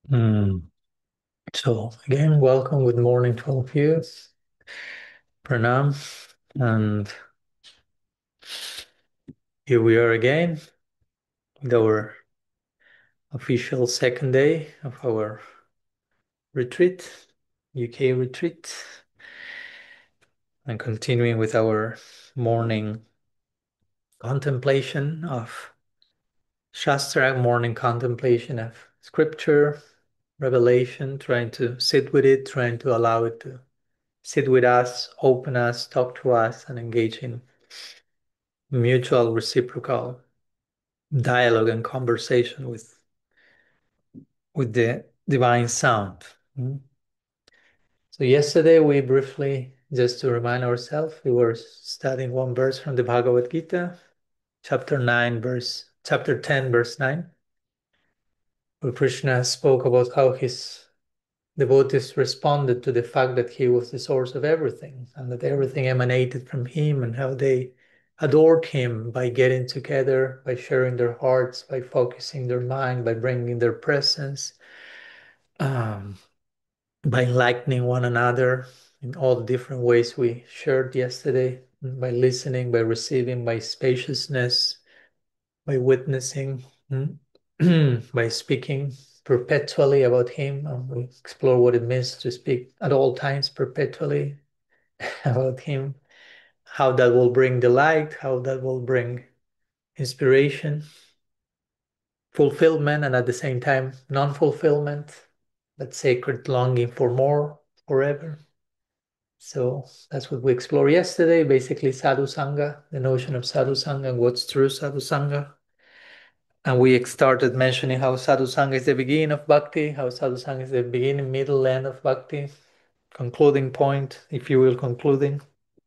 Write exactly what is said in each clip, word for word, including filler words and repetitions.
Mm. So again, welcome. Good morning to all of you. Pranam. And here we are again with our official second day of our retreat, U K retreat, and continuing with our morning contemplation of Shastra, morning contemplation of scripture, revelation, trying to sit with it, trying to allow it to sit with us, open us, talk to us, and engage in mutual reciprocal dialogue and conversation with with the divine sound. Mm. So yesterday we briefly, just to remind ourselves, we were studying one verse from the Bhagavad Gita, chapter nine, verse chapter ten, verse nine, where Krishna spoke about how his devotees responded to the fact that he was the source of everything and that everything emanated from him, and how they adored him by getting together, by sharing their hearts, by focusing their mind, by bringing their presence, um, by enlightening one another in all the different ways we shared yesterday, by listening, by receiving, by spaciousness, by witnessing, by speaking perpetually about him. And we explore what it means to speak at all times perpetually about him, how that will bring delight, how that will bring inspiration, fulfillment, and at the same time non-fulfillment, that sacred longing for more forever. So that's what we explored yesterday, basically sadhu sangha, the notion of sadhu sangha and what's true sadhu sangha. And we started mentioning how sadhu sangha is the beginning of bhakti, how sadhu sangha is the beginning, middle, end of bhakti, concluding point, if you will, concluding.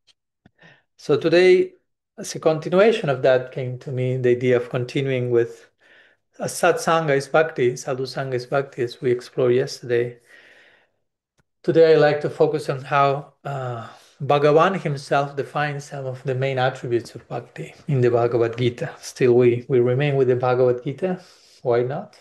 So today, as a continuation of that, came to me the idea of continuing with a satsanga is bhakti, sadhu sangha is bhakti, as we explored yesterday. Today, I like to focus on how uh, Bhagavan himself defines some of the main attributes of bhakti in the Bhagavad Gita. Still, we, we remain with the Bhagavad Gita. Why not?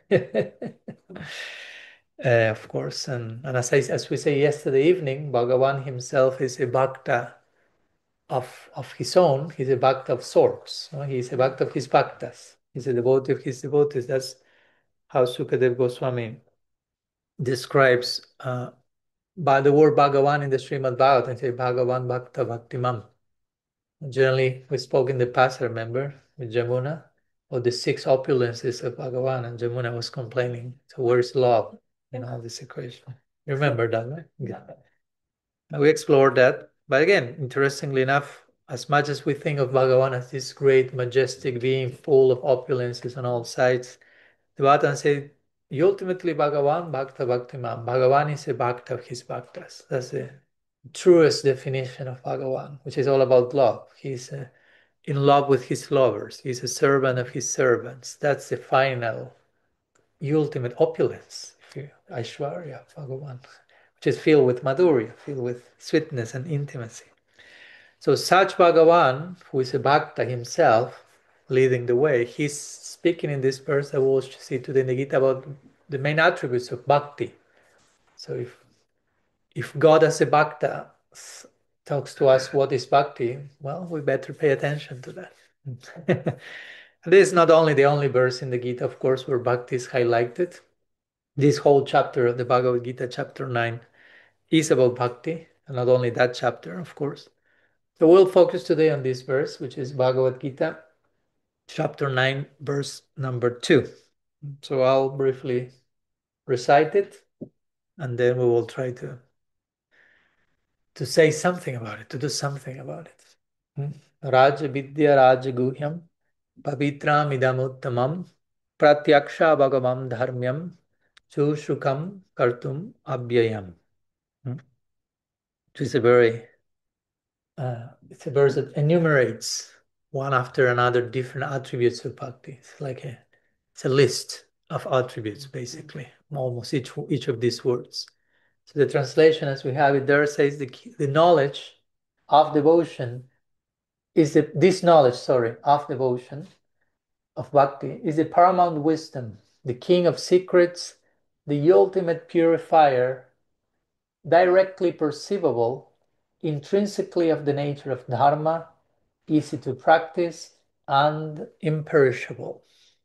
Uh, of course, and, and as, I, as we say yesterday evening, Bhagavan himself is a bhakta of, of his own. He's a bhakta of sorts. No? He's a bhakta of his bhaktas. He's a devotee of his devotees. That's how Sukadev Goswami describes uh, by the word Bhagavan in the Srimad Bhagavatam. Say Bhagavan Bhakta Bhaktimam. Generally, we spoke in the past, remember, with Jamuna, of the six opulences of Bhagavan, and Jamuna was complaining. So where's love in all this equation? You remember that, right? Yeah. And we explored that. But again, interestingly enough, as much as we think of Bhagavan as this great, majestic being full of opulences on all sides, the Bhagavatam said, ultimately Bhagavan Bhakta Bhaktimam. Bhagavan is a bhakta of his bhaktas. That's the truest definition of Bhagavan, which is all about love. He's uh, in love with his lovers. He's a servant of his servants. That's the final, ultimate opulence, Aishwarya, Bhagavan, which is filled with madhurya, filled with sweetness and intimacy. So such Bhagavan, who is a bhakta himself, leading the way, he's speaking in this verse that we'll see today in the Gita about the main attributes of bhakti. So if if God as a bhakta talks to us what is bhakti, well, we better pay attention to that. This is not only the only verse in the Gita, of course, where bhakti is highlighted. This whole chapter of the Bhagavad Gita, chapter nine, is about bhakti, and not only that chapter, of course. So we'll focus today on this verse, which is Bhagavad Gita, chapter nine, verse number two. So I'll briefly recite it, and then we will try to to say something about it, to do something about it. Raj Vidya Raj Guhyam Pavitram Idamuttamam Pratyaksha Bhagavam Dharmyam Chushukam Kartum Abhyayam. Which is a very, uh, it's a verse that enumerates one after another different attributes of bhakti. It's like a, it's a list of attributes, basically, almost each, each of these words. So the translation as we have it there says the, the knowledge of devotion is the, this knowledge, sorry, of devotion, of bhakti, is the paramount wisdom, the king of secrets, the ultimate purifier, directly perceivable, intrinsically of the nature of Dharma, easy to practice, and imperishable.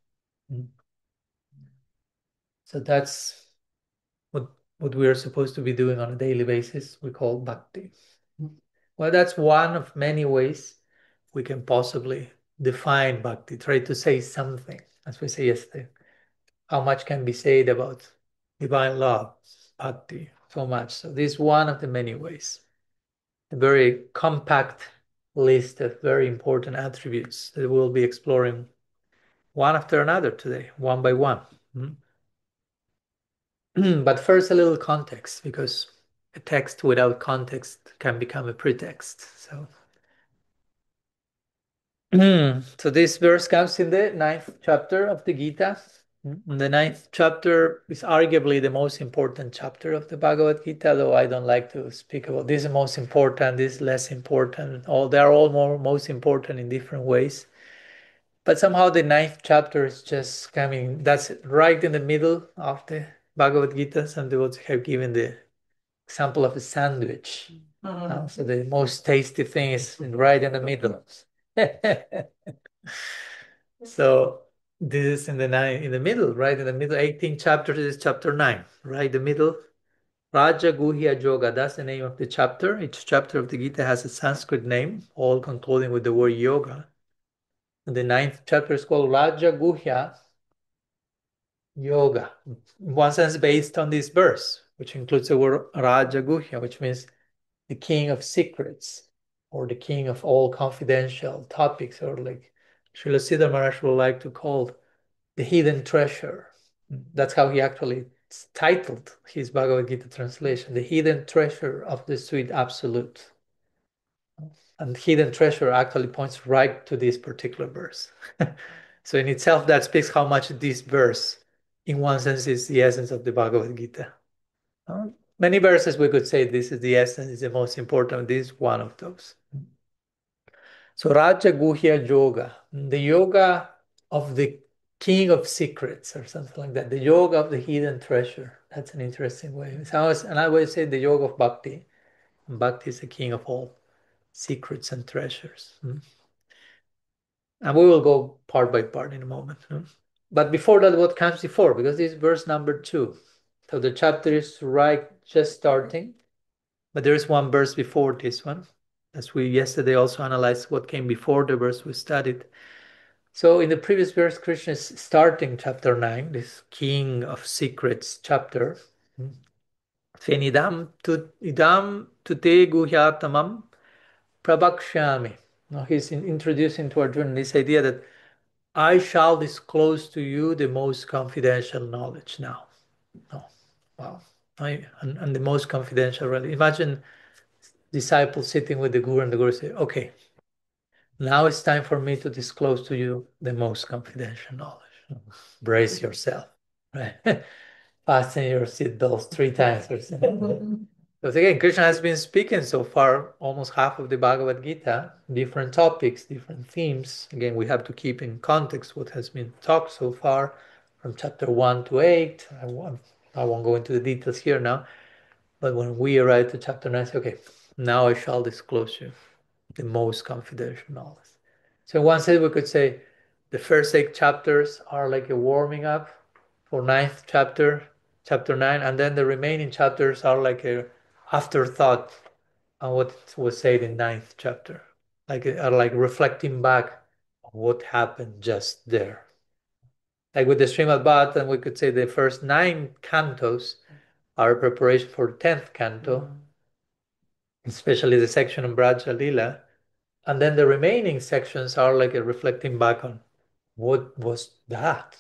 So that's what, what we are supposed to be doing on a daily basis. We call bhakti. Well, that's one of many ways we can possibly define bhakti, try to say something, as we say yesterday. How much can be said about divine love, bhakti, so much. So this is one of the many ways. A very compact list of very important attributes that we'll be exploring one after another today, one by one. But first, a little context, because a text without context can become a pretext. So, so this verse comes in the ninth chapter of the Gita. The ninth chapter is arguably the most important chapter of the Bhagavad Gita, though I don't like to speak about this is most important, this is less important. All they are all more most important in different ways. But somehow the ninth chapter is just coming, that's right in the middle of the Bhagavad Gita. Some devotees have given the example of a sandwich. Mm-hmm. Uh, so the most tasty thing is right in the middle. So this is in the nine in the middle, right in the middle. eighteenth chapter is chapter nine, right in the middle. Raja Guhya Yoga, that's the name of the chapter. Each chapter of the Gita has a Sanskrit name, all concluding with the word yoga. And the ninth chapter is called Raja Guhya Yoga, in one sense based on this verse, which includes the word Raja Guhya, which means the king of secrets, or the king of all confidential topics, or like Srila Siddhar Maharaj would like to call the hidden treasure. That's how he actually titled his Bhagavad Gita translation, the hidden treasure of the sweet absolute. And hidden treasure actually points right to this particular verse. So in itself, that speaks how much this verse, in one sense, is the essence of the Bhagavad Gita. Uh, many verses we could say this is the essence, is the most important. This is one of those. So Raja Guhya Yoga, the yoga of the king of secrets, or something like that. The yoga of the hidden treasure. That's an interesting way. So and I always say the yoga of bhakti. Bhakti is the king of all secrets and treasures. And we will go part by part in a moment. But before that, what comes before? Because this is verse number two. So the chapter is right just starting. But there is one verse before this one. As we yesterday also analyzed what came before the verse we studied. So in the previous verse, Krishna is starting chapter nine, this King of Secrets chapter. Saying, idam tu idam tute guhyatamam prabhakshami. Now he's in, introducing to Arjuna this idea that I shall disclose to you the most confidential knowledge now. Oh, wow. I, and, and the most confidential, really. Imagine disciples sitting with the Guru, and the Guru say, okay, now it's time for me to disclose to you the most confidential knowledge. Brace yourself, right? Fasten your seatbelts three times or something. Because again, Krishna has been speaking so far almost half of the Bhagavad Gita, different topics, different themes. Again, we have to keep in context what has been talked so far from chapter one to eight. I won't, I won't go into the details here now. But when we arrive to chapter nine, say, okay, now I shall disclose you the most confidential knowledge. So in one sense, we could say the first eight chapters are like a warming up for ninth chapter, chapter nine, and then the remaining chapters are like a afterthought on what was said in ninth chapter, like are like reflecting back on what happened just there. Like with the Srimad Bhagavatam, we could say the first nine cantos are a preparation for the tenth canto, mm-hmm. especially the section on Braja Lila. And then the remaining sections are like a reflecting back on what was that?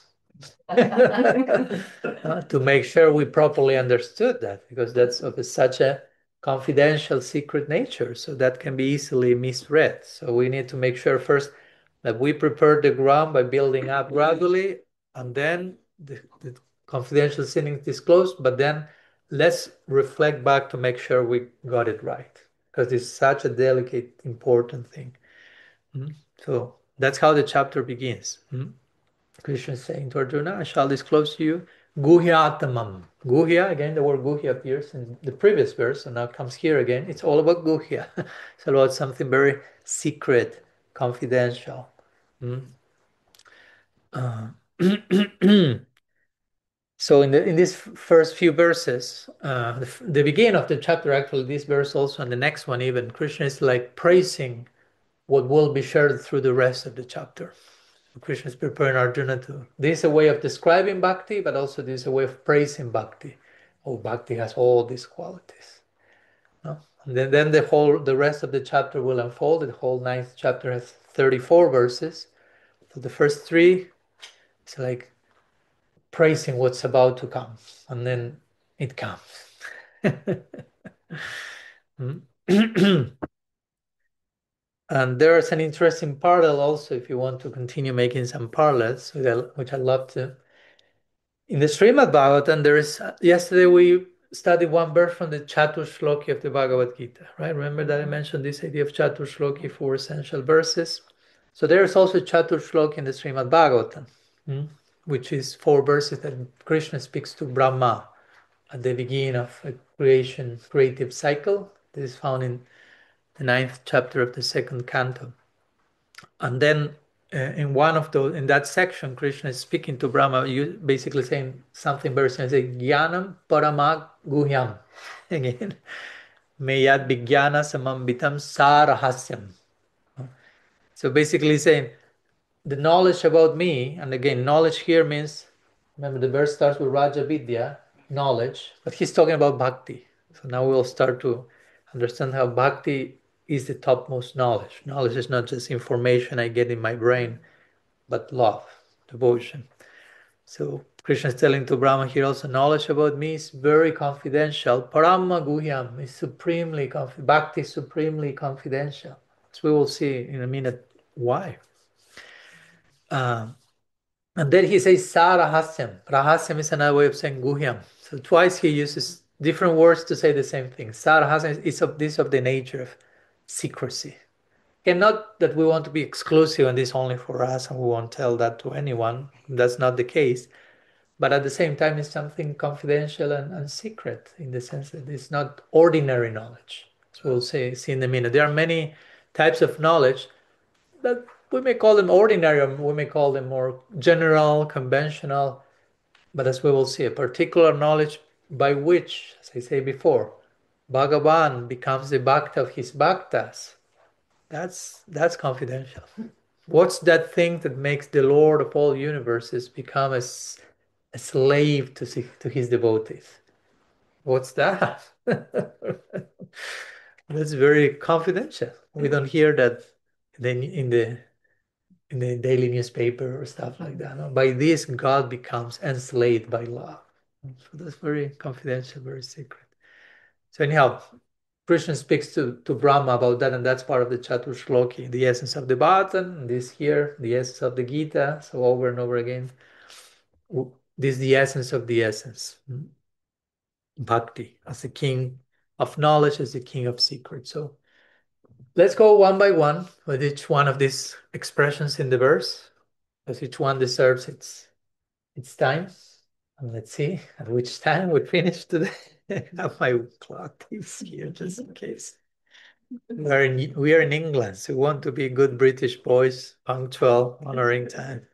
uh, to make sure we properly understood that, because that's of a, such a confidential, secret nature. So that can be easily misread. So we need to make sure first that we prepare the ground by building up gradually, and then the, the confidential thing is disclosed, but then let's reflect back to make sure we got it right, because it's such a delicate, important thing. Mm-hmm. So that's how the chapter begins. Mm-hmm. Krishna is saying to Arjuna, I shall disclose to you Guhyatamam. Guhya, again, the word Guhya appears in the previous verse, and now comes here again. It's all about Guhya. It's about something very secret, confidential. Hmm? Uh, so in the in these first few verses, uh, the, the beginning of the chapter, actually, this verse also, and the next one even, Krishna is like praising what will be shared through the rest of the chapter. Krishna is preparing Arjuna to. This is a way of describing bhakti, but also this is a way of praising bhakti. Oh, bhakti has all these qualities. No? And then, then the whole, the rest of the chapter will unfold. The whole ninth chapter has thirty-four verses. So the first three, it's like praising what's about to come, and then it comes. And there's an interesting parallel also, if you want to continue making some parallels, which I love to. In the Srimad Bhagavatam, there is, yesterday we studied one verse from the Chatur Shloki of the Bhagavad Gita, right? Remember that I mentioned this idea of Chatur Shloki, four essential verses. So there is also Chatur Shloki in the Srimad Bhagavatam, hmm, which is four verses that Krishna speaks to Brahma at the beginning of a creation, creative cycle. This is found in the ninth chapter of the second canto. And then uh, in one of those, in that section, Krishna is speaking to Brahma, you basically saying something very similar. Say, Jnanam Paramag Guhyam. Again, Mayad Vijnana Samambitam Sarahasyam. So basically saying the knowledge about me, and again, knowledge here means, remember the verse starts with Raja Vidya, knowledge, but he's talking about bhakti. So now we'll start to understand how bhakti is the topmost knowledge. Knowledge is not just information I get in my brain, but love, devotion. So Krishna is telling to Brahma here also, knowledge about me is very confidential. Parama Guhyam is supremely confidential. Bhakti is supremely confidential. So we will see in a minute why. Um, and then he says Sarahasyam. Rahasyam is another way of saying Guhyam. So twice he uses different words to say the same thing. Sarahasyam is of this of the nature of secrecy. And not that we want to be exclusive and this only for us and we won't tell that to anyone. That's not the case. But at the same time, it's something confidential and, and secret in the sense that it's not ordinary knowledge. So we'll say, see in a minute. There are many types of knowledge that we may call them ordinary, or we may call them more general, conventional. But as we will see, a particular knowledge by which, as I say before, Bhagavan becomes the bhakta of his bhaktas. That's that's confidential. What's that thing that makes the Lord of all universes become a, a slave to, to his devotees? What's that? That's very confidential. We don't hear that in the in the daily newspaper or stuff like that. No? By this, God becomes enslaved by love. So that's very confidential, very secret. So anyhow, Krishna speaks to, to Brahma about that, and that's part of the Chatur Shloki, the essence of the Bhagavatam, this here, the essence of the Gita, so over and over again. This is the essence of the essence. Bhakti, as the king of knowledge, as the king of secrets. So let's go one by one with each one of these expressions in the verse, because each one deserves its its time. And let's see at which time we finish today. I have my clock tips here just in case. We are in, we are in England, so we want to be good British boys, punctual, honoring time.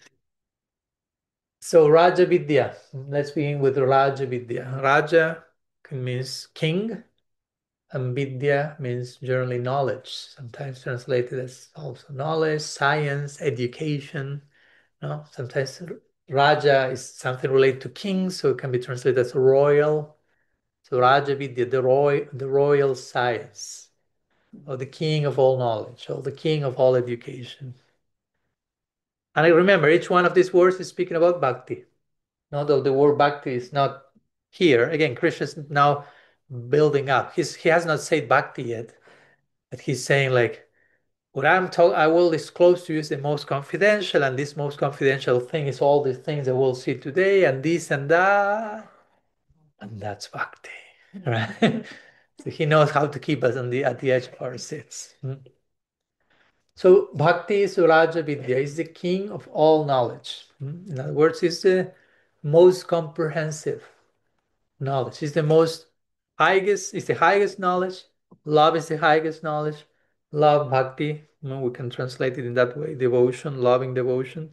So Raja Vidya, let's begin with Raja Vidya. Raja means king, and Vidya means generally knowledge, sometimes translated as also knowledge, science, education. No? Sometimes Raja is something related to king, so it can be translated as royal. So Raja Vidya, the, roy, the royal science, or the king of all knowledge, or the king of all education. And I remember each one of these words is speaking about bhakti. Not though the word bhakti is not here. Again, Krishna is now building up. He's, he has not said bhakti yet, but he's saying like, what I'm talking, I will disclose to you is the most confidential, and this most confidential thing is all these things that we'll see today, and this and that, and that's bhakti, right? So he knows how to keep us on the at the edge of our seats. Hmm? So Bhakti Suraja Vidya is the king of all knowledge. Hmm? In other words, it's the most comprehensive knowledge. It's the most highest, it's the highest knowledge. Love is the highest knowledge. Love, bhakti, you know, we can translate it in that way. Devotion, loving devotion.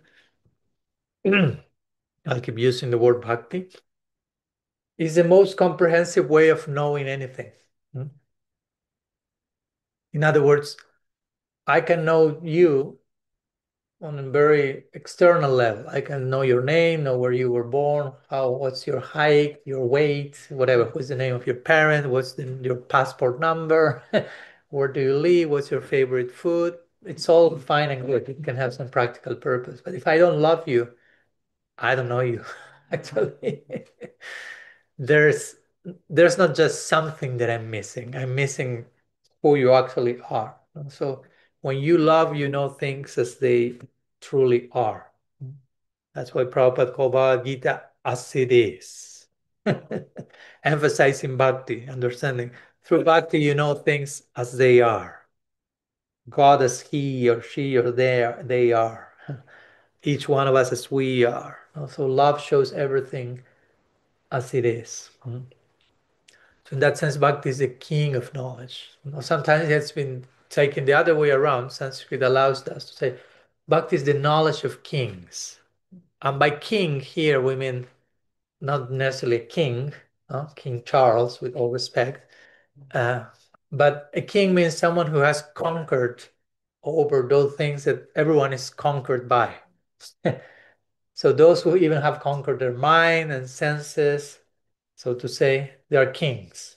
I'll keep using the word bhakti. Is the most comprehensive way of knowing anything. Hmm? In other words, I can know you on a very external level. I can know your name, know where you were born, how, what's your height, your weight, whatever. What's the name of your parent? What's the, your passport number? Where do you live? What's your favorite food? It's all fine and good. It can have some practical purpose. But if I don't love you, I don't know you. Actually, there's there's not just something that I'm missing. I'm missing who you actually are. So when you love, you know things as they truly are. That's why Prabhupada called Bhagavad Gita as it is. Emphasizing bhakti, understanding. Through bhakti, you know things as they are. God as he or she or they are, they are. Each one of us as we are. So love shows everything as it is. So in that sense, bhakti is the king of knowledge. Sometimes it's been taken the other way around. Sanskrit allows us to say bhakti is the knowledge of kings. And by king here, we mean not necessarily a king, uh, King Charles, with all respect, uh, but a king means someone who has conquered over those things that everyone is conquered by. So those who even have conquered their mind and senses, so to say, they are kings.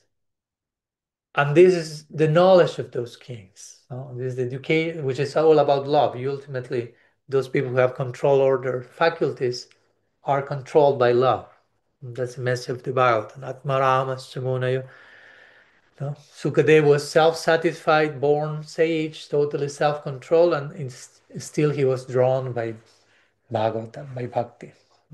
And this is the knowledge of those kings. Uh, this is the education, which is all about love. You ultimately, those people who have control over their faculties are controlled by love. And that's the message of the Bhagavatam. Atmarama Samunayo. No? Sukadeva was self-satisfied, born sage, totally self-controlled, and in, still he was drawn by Bhagavatam, by Bhakti.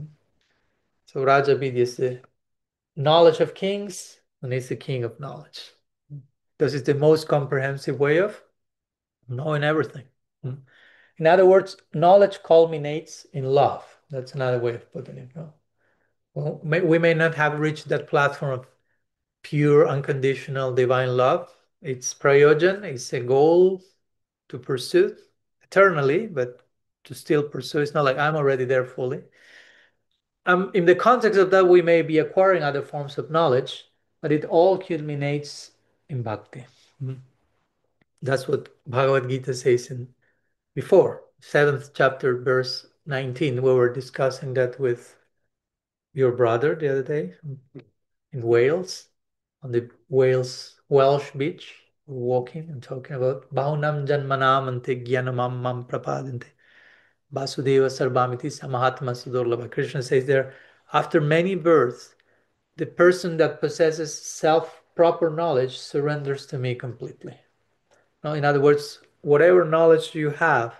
So Raja Vidya is the knowledge of kings, and it's the king of knowledge. This is the most comprehensive way of knowing everything. In other words, knowledge culminates in love. That's another way of putting it. No? Well, may, we may not have reached that platform of pure, unconditional, divine love. It's prayojan, it's a goal to pursue eternally, but to still pursue. It's not like I'm already there fully. Um, in the context of that, we may be acquiring other forms of knowledge, but it all culminates in bhakti. Mm-hmm. That's what Bhagavad Gita says in before, seventh chapter, verse nineteen. We were discussing that with your brother the other day in Wales, on the Wales Welsh beach, walking and talking about Bahunam Janmanamante Gyanamam Mam Prapadante. Vasudeva Sarvamiti Samahatma Sudurlabha. Krishna says there, after many births, the person that possesses self-proper knowledge surrenders to me completely. Now, in other words, whatever knowledge you have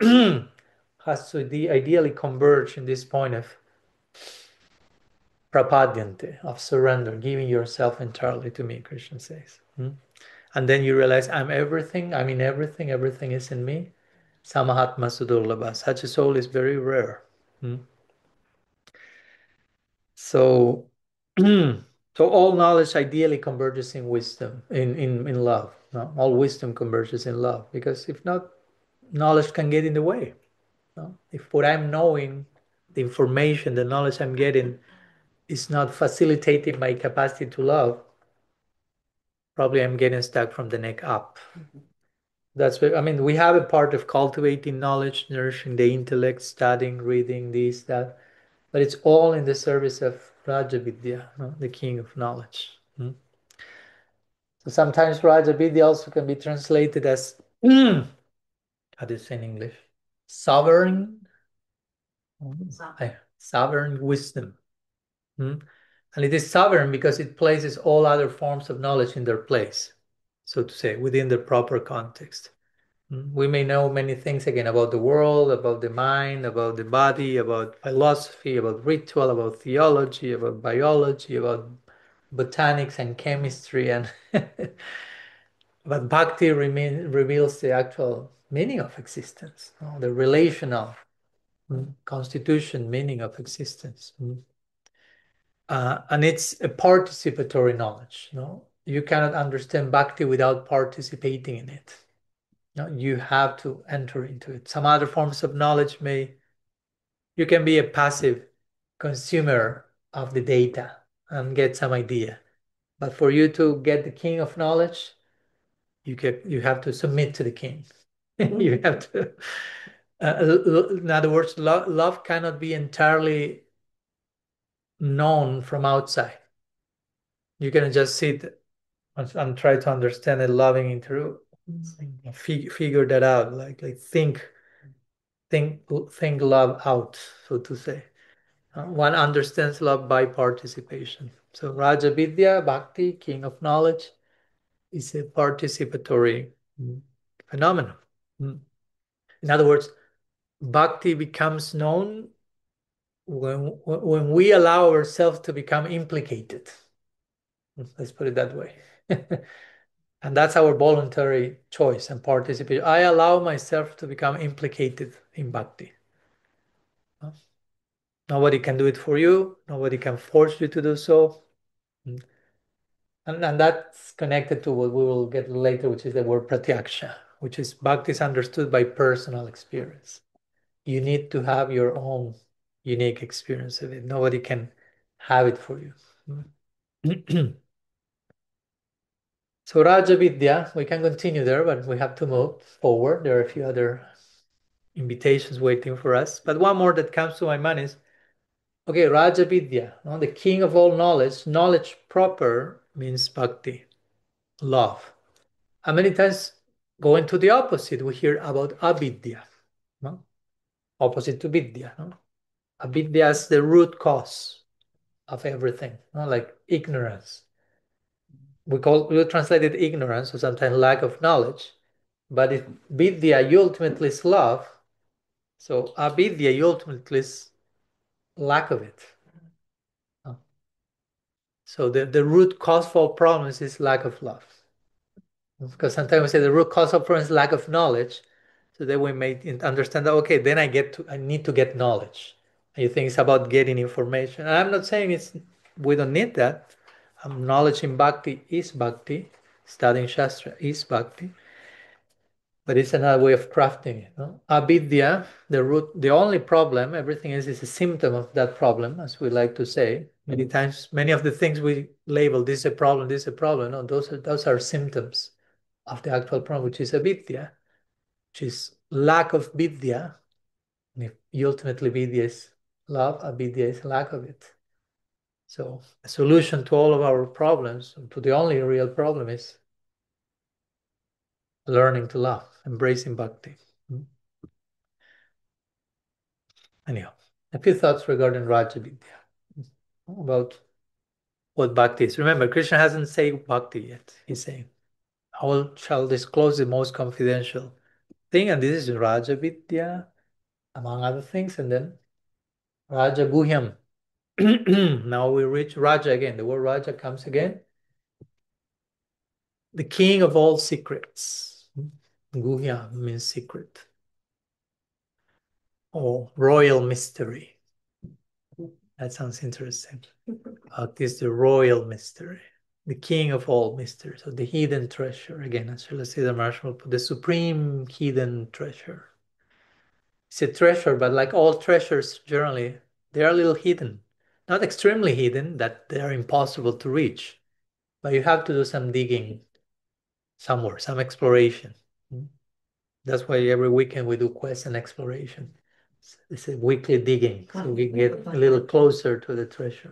has to ideally converge in this point of prapadyante, of surrender, giving yourself entirely to me, Krishna says. Hmm? And then you realize I'm everything, I'm in everything, everything is in me. Samahatma Sudurlabha. Such a soul is very rare. Hmm? So, so all knowledge ideally converges in wisdom, in, in, in love. No? All wisdom converges in love, because if not, knowledge can get in the way. No? If what I'm knowing, the information, the knowledge I'm getting is not facilitating my capacity to love, probably I'm getting stuck from the neck up. Mm-hmm. That's what I mean. We have a part of cultivating knowledge, nourishing the intellect, studying, reading, this, that, but it's all in the service of Raja Vidya, no? The king of knowledge. Hmm? So sometimes Raja Vidya also can be translated as, how do you say in English? Sovereign, sovereign, sovereign wisdom. Hmm? And it is sovereign because it places all other forms of knowledge in their place, so to say, within the proper context. Hmm? We may know many things again about the world, about the mind, about the body, about philosophy, about ritual, about theology, about biology, about botanics and chemistry, and but bhakti remain, reveals the actual meaning of existence, you know, the relational mm, constitution meaning of existence. Mm. Uh, and it's a participatory knowledge. You know, you cannot understand bhakti without participating in it. You know, you have to enter into it. Some other forms of knowledge may, you can be a passive consumer of the data and get some idea. But for you to get the king of knowledge, you can, you have to submit to the king. You have to, uh, in other words, lo love cannot be entirely known from outside. You can just sit and, and try to understand it, loving it through, fig figure that out, like like think, think, think love out, so to say. Uh, one understands love by participation. So Raja Vidya, Bhakti, king of knowledge, is a participatory mm, phenomenon. Mm. In other words, Bhakti becomes known when, when we allow ourselves to become implicated. Let's put it that way. And that's our voluntary choice and participation. I allow myself to become implicated in bhakti. Nobody can do it for you. Nobody can force you to do so. And, and that's connected to what we will get later, which is the word pratyaksha, which is bhakti is understood by personal experience. You need to have your own unique experience of it. Nobody can have it for you. So Raja Vidya, we can continue there, but we have to move forward. There are a few other invitations waiting for us. But one more that comes to my mind is, okay, Raja Vidya, no? The king of all knowledge. Knowledge proper means bhakti, love. And many times going to the opposite, we hear about avidya, no? Opposite to vidya. No? Avidya is the root cause of everything, no? Like ignorance. We call we translate it ignorance or sometimes lack of knowledge. But if vidya ultimately is love, so avidya ultimately is lack of it. So the, the root cause for problems is lack of love. Because sometimes we say the root cause of problems is lack of knowledge. So then we may understand that, okay, then I get to I need to get knowledge. And you think it's about getting information. And I'm not saying it's we don't need that. Um, knowledge in bhakti is bhakti. Studying Shastra is bhakti. But it's another way of crafting it. No? Avidya, the root, the only problem, everything else is a symptom of that problem, as we like to say. Many times, many of the things we label, this is a problem, this is a problem. No, those are those are symptoms of the actual problem, which is avidya, which is lack of vidya. And if ultimately vidya is love, avidya is lack of it. So a solution to all of our problems, to the only real problem, is learning to love, embracing bhakti. Hmm? Anyhow, a few thoughts regarding Raja Vidya about what bhakti is. Remember, Krishna hasn't said bhakti yet. He's saying, I will shall disclose the most confidential thing, and this is Raja Vidya, among other things, and then Raja Guhyam. Now we reach Raja again. The word Raja comes again. The king of all secrets. Guhya means secret or royal mystery. That sounds interesting. Uh, this is the royal mystery, the king of all mysteries, so the hidden treasure. Again, as Srila Marshall put, the supreme hidden treasure. It's a treasure, but like all treasures, generally, they are a little hidden. Not extremely hidden, that they are impossible to reach, but you have to do some digging somewhere, some exploration. That's why every weekend we do quest and exploration. It's a weekly digging, so we get a little closer to the treasure.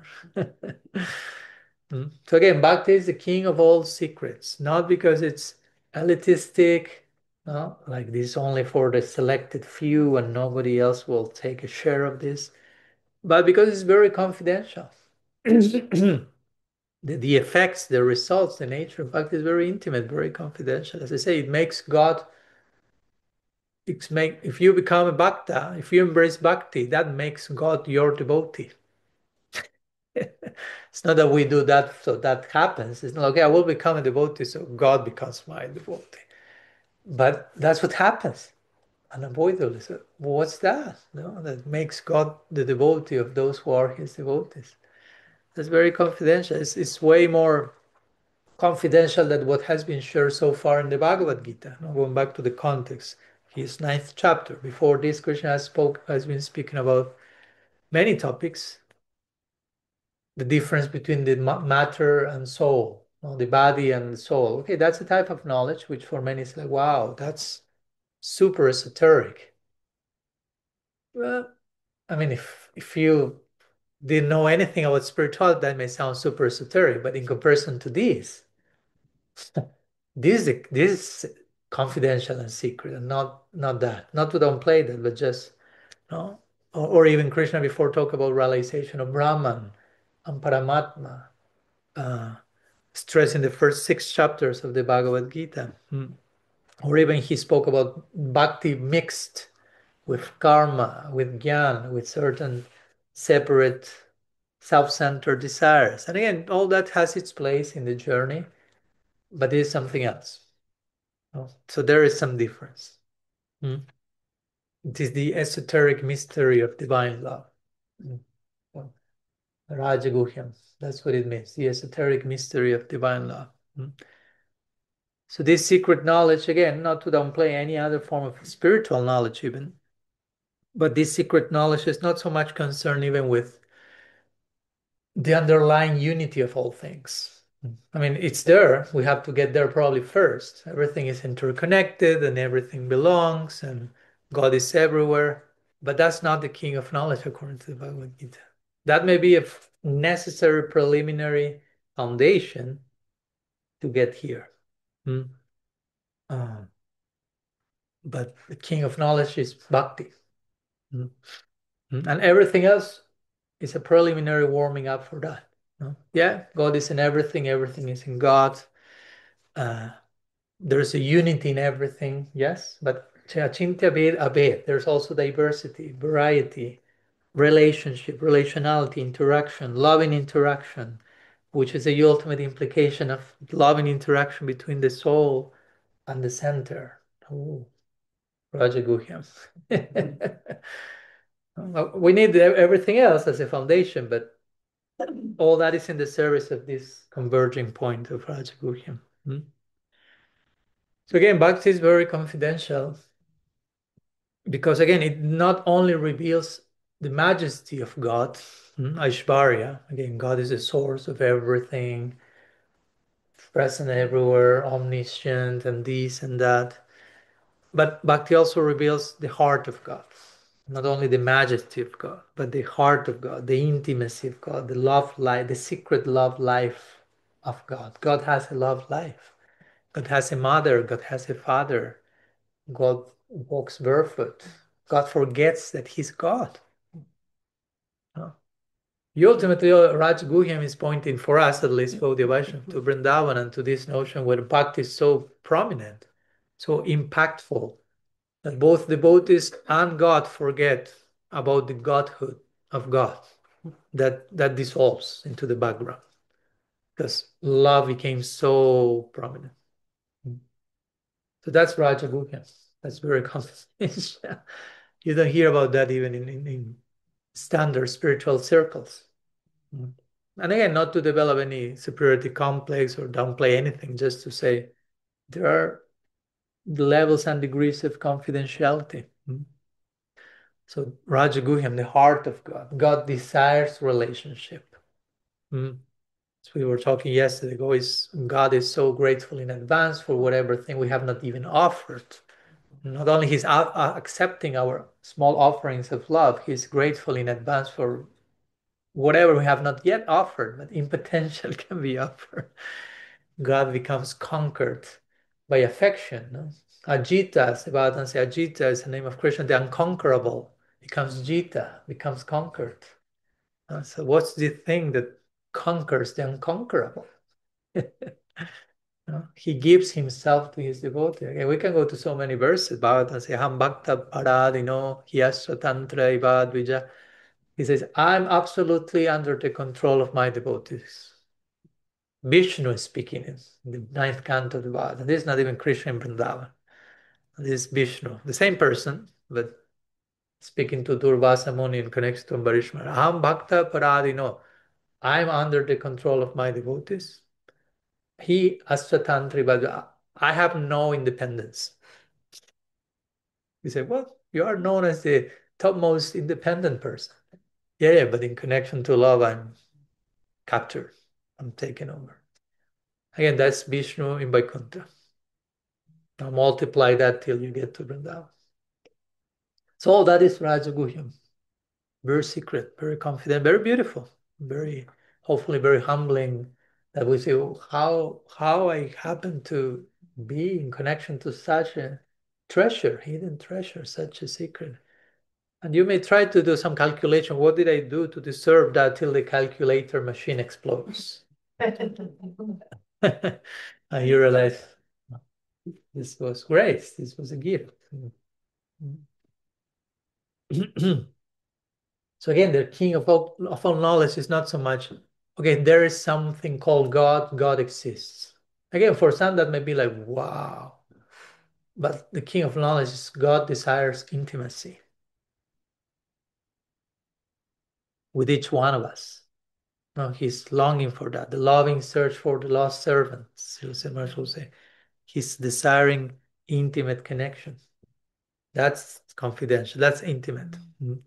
So again, Bhakti is the king of all secrets, not because it's elitistic, no, like this only for the selected few and nobody else will take a share of this, but because it's very confidential. the, the effects, the results, the nature of Bhakti is very intimate, very confidential. As I say, it makes God It's make if you become a bhakta, if you embrace bhakti, that makes God your devotee. It's not that we do that so that happens. It's not okay, I will become a devotee, so God becomes my devotee. But that's what happens unavoidably. So what's that? No, that makes God the devotee of those who are his devotees. That's very confidential. It's, it's way more confidential than what has been shared so far in the Bhagavad Gita. Now, going back to the context, his ninth chapter. Before this, Krishna has spoke has been speaking about many topics. The difference between the matter and soul, you know, the body and the soul. Okay, that's a type of knowledge which for many is like, wow, that's super esoteric. Well, I mean, if if you didn't know anything about spirituality, that may sound super esoteric, but in comparison to this, this this is confidential and secret, and not not that, not to downplay that, but just no, or, or even Krishna before talk about realization of Brahman and Paramatma, uh, stress in the first six chapters of the Bhagavad Gita, hmm. Or even he spoke about bhakti mixed with karma, with jnana, with certain separate self-centered desires. And again, all that has its place in the journey, but it is something else. Oh, so there is some difference. Hmm. It is the esoteric mystery of divine love. Hmm. Well, Rajaguhyam, that's what it means, the esoteric mystery of divine love. Hmm. So this secret knowledge, again, not to downplay any other form of spiritual knowledge even, but this secret knowledge is not so much concerned even with the underlying unity of all things. I mean, it's there. We have to get there probably first. Everything is interconnected and everything belongs and God is everywhere. But that's not the king of knowledge according to the Bhagavad Gita. That may be a necessary preliminary foundation to get here. Hmm? Uh, but the king of knowledge is bhakti. Hmm? Hmm? And everything else is a preliminary warming up for that. No? Yeah, God is in everything, everything is in God. Uh, there's a unity in everything, yes, but achintya bhed abhed. There's also diversity, variety, relationship, relationality, interaction, loving interaction, which is the ultimate implication of loving interaction between the soul and the center. Oh, Rajaguhyam. We need everything else as a foundation, but all that is in the service of this converging point of Rajaguhyam. Hmm? So again, Bhakti is very confidential because again, it not only reveals the majesty of God, hmm, Aishvarya, again, God is the source of everything, present everywhere, omniscient, and this and that. But Bhakti also reveals the heart of God, not only the majesty of God, but the heart of God, the intimacy of God, the love life, the secret love life of God. God has a love life. God has a mother. God has a father. God walks barefoot. God forgets that he's God. No? Ultimately, Raj Guhyam is pointing for us, at least for the Vaishnava, to Vrindavan and to this notion where Bhakti is so prominent, so impactful, that both devotees and God forget about the godhood of God that, that dissolves into the background because love became so prominent. So that's Raja Guhyam. That's very confidential. You don't hear about that even in, in, in standard spiritual circles. Mm. And again, not to develop any superiority complex or downplay anything, just to say there are levels and degrees of confidentiality. Mm. So Rajaguhyam, the heart of God. God desires relationship. Mm. As we were talking yesterday ago, is God is so grateful in advance for whatever thing we have not even offered. Not only He's accepting our small offerings of love, He's grateful in advance for whatever we have not yet offered, but in potential can be offered. God becomes conquered by affection. No? Ajita, Siddhartha says, Ajita is the name of Krishna, the unconquerable becomes Jita, becomes conquered. Uh, so what's the thing that conquers the unconquerable? No? He gives himself to his devotee. Okay, we can go to so many verses. Bhagavatam says, Ham bhakta paradino hyasya tantra iva dvija. He says, I'm absolutely under the control of my devotees. Vishnu is speaking in the ninth canto of the Bhagavatam. This is not even Krishna in Vrindavan. This is Vishnu, the same person, but speaking to Durvasa Muni in connection to Ambarishmar. Aham Bhakta Paradino. I'm under the control of my devotees. He Ashtatantri, but I have no independence. You say, well, you are known as the topmost independent person. Yeah, yeah, but in connection to love, I'm captured. I'm taken over. Again, that's Vishnu in Vaikuntha. Now multiply that till you get to Vrindavan. So all that is Rajaguhyam. Very secret, very confident, very beautiful, very, hopefully very humbling, that we say, oh, how, how I happen to be in connection to such a treasure, hidden treasure, such a secret. And you may try to do some calculation. What did I do to deserve that till the calculator machine explodes? And you realize this was grace. This was a gift. So again, the king of all, of all knowledge is not so much, okay, there is something called God. God exists. Again, for some that may be like, wow. But the king of knowledge is God desires intimacy with each one of us. No, he's longing for that. The loving search for the lost servants. Marshall will say, he's desiring intimate connection. That's confidential. That's intimate. Mm.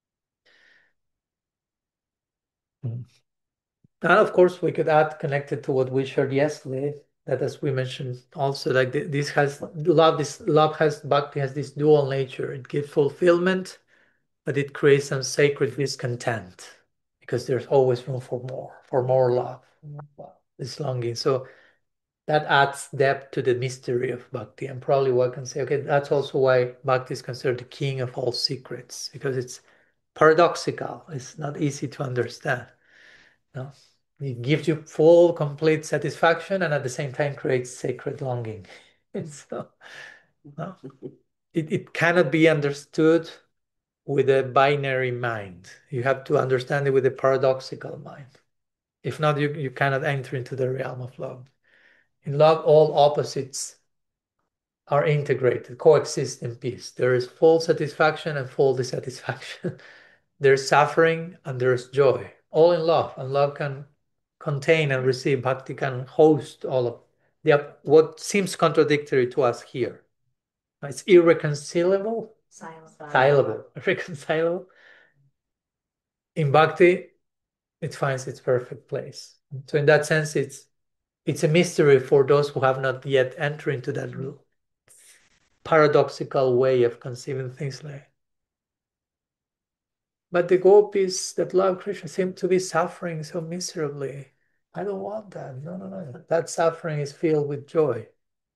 Mm. And of course, we could add, connected to what we shared yesterday, that as we mentioned also, like this has love. This love has bhakti has this dual nature. It gives fulfillment, but it creates some sacred discontent because there's always room for more, for more love, this longing. So that adds depth to the mystery of bhakti. And probably one can say, okay, that's also why bhakti is considered the king of all secrets, because it's paradoxical. It's not easy to understand. No, it gives you full, complete satisfaction, and at the same time creates sacred longing. So, no, it, it cannot be understood with a binary mind. You have to understand it with a paradoxical mind. If not, you, you cannot enter into the realm of love. In love, all opposites are integrated, coexist in peace. There is full satisfaction and full dissatisfaction. There's suffering and there's joy, all in love. And love can contain and receive. Bhakti can host all of the what seems contradictory to us here. It's irreconcilable, silable, irreconcilable. In Bhakti, it finds its perfect place. So in that sense, it's it's a mystery for those who have not yet entered into that paradoxical way of conceiving things like. But the gopis that love Krishna seem to be suffering so miserably. I don't want that. No, no, no. That suffering is filled with joy.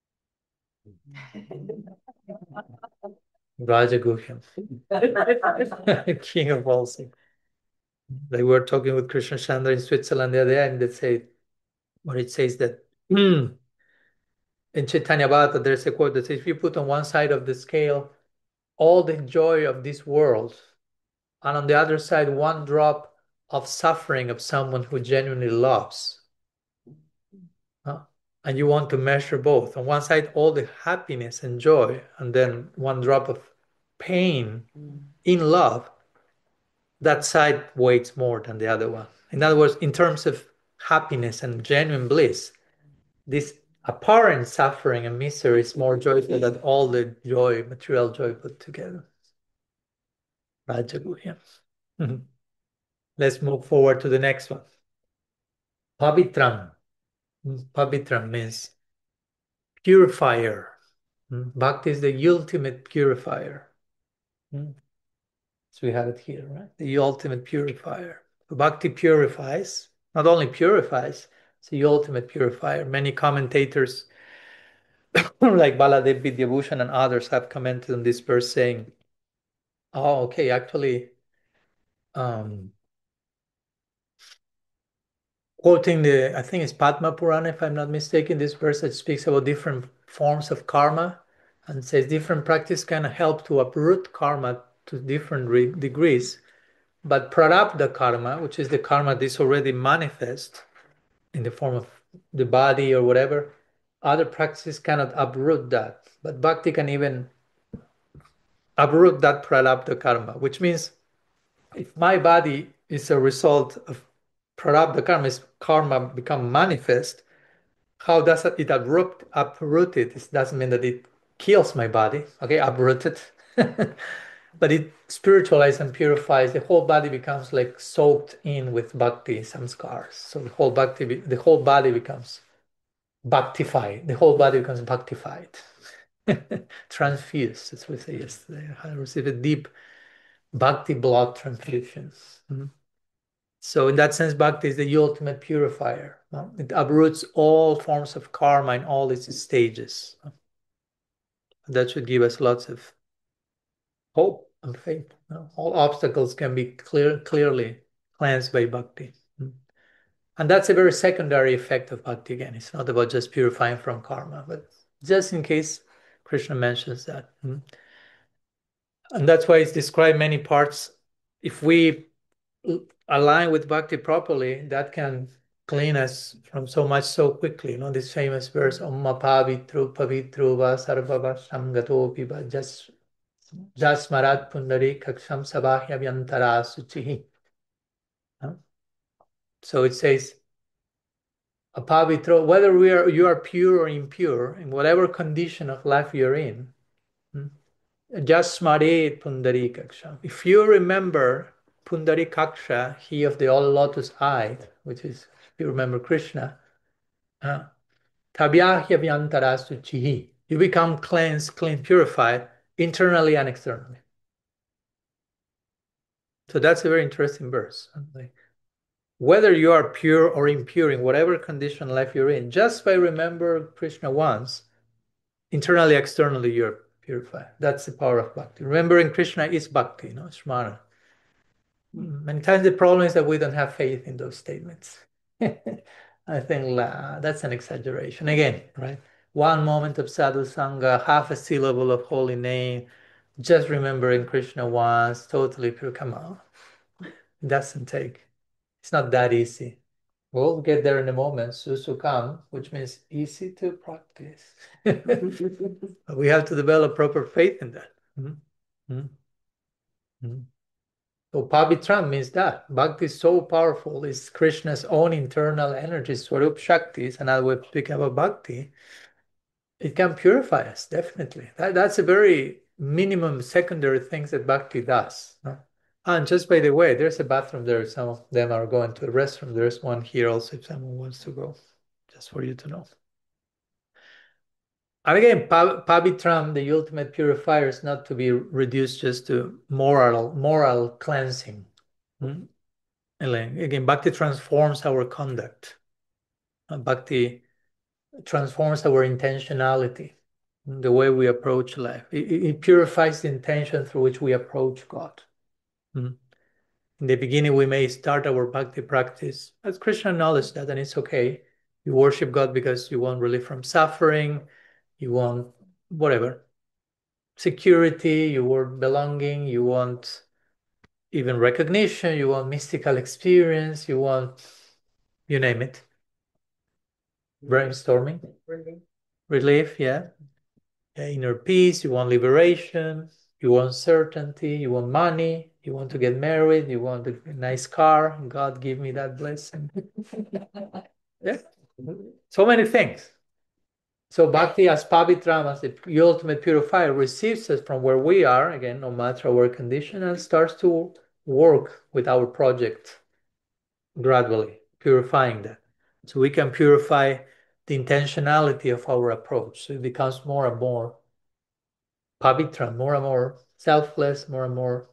Rajaguhyam, king of all things. They were talking with Krishna Chandra in Switzerland the other day, and they say, where it says that mm, in Chaitanya Bhata, there's a quote that says, if you put on one side of the scale all the joy of this world, and on the other side, one drop of suffering of someone who genuinely loves, uh, and you want to measure both. On one side, all the happiness and joy, and then one drop of pain in love, that side weighs more than the other one. In other words, in terms of happiness and genuine bliss, this apparent suffering and misery is more joyful than all the joy, material joy put together. Rajaguhyam. Let's move forward to the next one. Pavitram. Pavitram means purifier. Bhakti is the ultimate purifier. So we have it here, right? The ultimate purifier. Bhakti purifies, not only purifies, it's the ultimate purifier. Many commentators, like Baladev Vidyabhushan and others, have commented on this verse saying, oh, okay, actually, um, quoting the, I think it's Padma Purana, if I'm not mistaken, this verse that speaks about different forms of karma and says different practice can help to uproot karma to different degrees. But prarabdha karma, which is the karma that is already manifest in the form of the body or whatever, other practices cannot uproot that, but bhakti can even uproot that prarabdha karma, which means if my body is a result of prarabdha karma, is karma become manifest, how does it uproot, uproot it? It doesn't mean that it kills my body, okay, uproot it, but it spiritualizes and purifies. The whole body becomes like soaked in with bhakti samskars. So the whole bhakti, the whole body becomes bhaktified. The whole body becomes bhaktified. Transfused, as we say yesterday. I received a deep bhakti blood transfusion. Mm-hmm. So in that sense, bhakti is the ultimate purifier. No? It uproots all forms of karma in all its stages. That should give us lots of hope and faith. No? All obstacles can be clear, clearly cleansed by bhakti. Mm. And that's a very secondary effect of bhakti again. It's not about just purifying from karma, but just in case Krishna mentions that. Mm. And that's why it's described many parts. If we align with bhakti properly, that can clean us from so much so quickly. You know, this famous verse, Omma pavitru pavitru va sarvava samgato piba jas jasmarat pundari kaksham sabahya vyantara suchihi. So it says, apavitro, whether we are you are pure or impure, in whatever condition of life you're in, just smarit pundarikaksha. If you remember Pundarikaksha, he of the all lotus eye, which is, if you remember Krishna, uh, tabyahya vyantarastu chihi. You become cleansed, clean, purified, internally and externally. So that's a very interesting verse. Whether you are pure or impure in whatever condition life you're in, just by remember Krishna once, internally, externally, you're purified. That's the power of bhakti. Remembering Krishna is bhakti, you know, smara. Many times the problem is that we don't have faith in those statements. I think la, that's an exaggeration. Again, right? One moment of sadhu sangha, half a syllable of holy name, just remembering Krishna once, totally pure. Come on. It doesn't take. It's not that easy. We'll get there in a moment. Susukam, which means easy to practice. We have to develop proper faith in that. Mm-hmm. Mm-hmm. So Pavitram means that. Bhakti is so powerful. It's Krishna's own internal energy, Swarup Shaktis. And as we speak about Bhakti, it can purify us, definitely. That, that's a very minimum secondary things that Bhakti does. No? And just by the way, there's a bathroom there. Some of them are going to a restroom. There's one here also if someone wants to go, just for you to know. And again, Pavitram, the ultimate purifier, is not to be reduced just to moral, moral cleansing. Hmm? Again, Bhakti transforms our conduct. Bhakti transforms our intentionality, the way we approach life. It, it purifies the intention through which we approach God. Mm. In the beginning, we may start our bhakti practice, as Krishna acknowledged that, and it's okay. You worship God because you want relief from suffering, you want whatever, security, you want belonging, you want even recognition, you want mystical experience, you want, you name it. Brainstorming. Relief. Relief, yeah. Yeah. Inner peace, you want liberation, you want certainty, you want money, you want to get married, you want a nice car. God give me that blessing. Yeah. So many things. So Bhakti as Pavitram, as the ultimate purifier, receives us from where we are, again, no matter our condition, and starts to work with our project gradually, purifying that. So we can purify the intentionality of our approach. So it becomes more and more pavitra, more and more selfless, more and more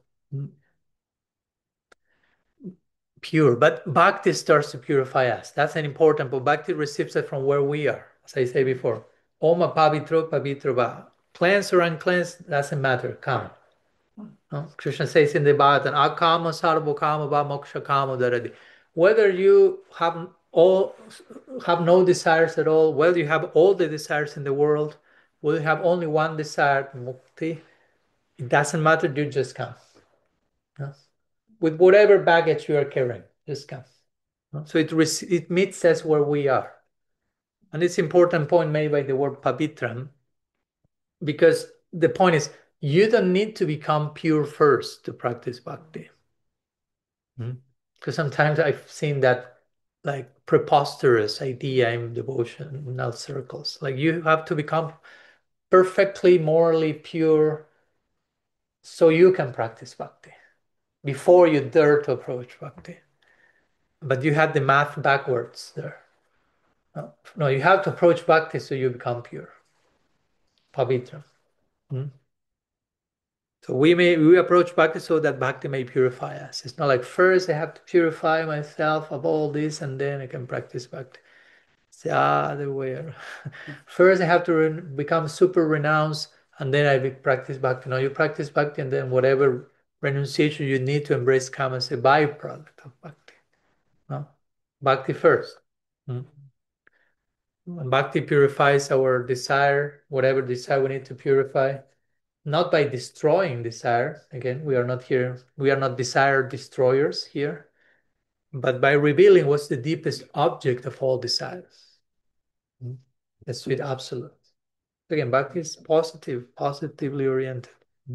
pure. But bhakti starts to purify us. That's an important, but bhakti receives it from where we are, as I say before. Oma pavitro pavitro va. Cleanse or uncleansed, doesn't matter. Come. No? Krishna says in the Bhagavatam, akama sarvo kama va moksha kama daradi. Whether you have all have no desires at all, whether you have all the desires in the world, whether you have only one desire, mukti, it doesn't matter, you just come. No? With whatever baggage you are carrying, just come. No? So it it meets us where we are. And it's important point made by the word pavitram, because the point is you don't need to become pure first to practice bhakti. Because sometimes I've seen that like preposterous idea in devotional circles. Like you have to become perfectly morally pure so you can practice bhakti before you dare to approach bhakti. But you had the math backwards there. No, no, you have to approach bhakti so you become pure. Pavitra. Hmm? So we may we approach bhakti so that bhakti may purify us. It's not like first I have to purify myself of all this and then I can practice bhakti. It's the other way around. First I have to re become super renounced and then I practice bhakti. No, you practice bhakti and then whatever renunciation you need to embrace comes as a byproduct of bhakti. No? Bhakti first. Hmm? Bhakti purifies our desire, whatever desire we need to purify, not by destroying desire. Again, we are not here, we are not desire destroyers here, but by revealing what's the deepest object of all desires, the sweet absolute. Again, Bhakti is positive, positively oriented.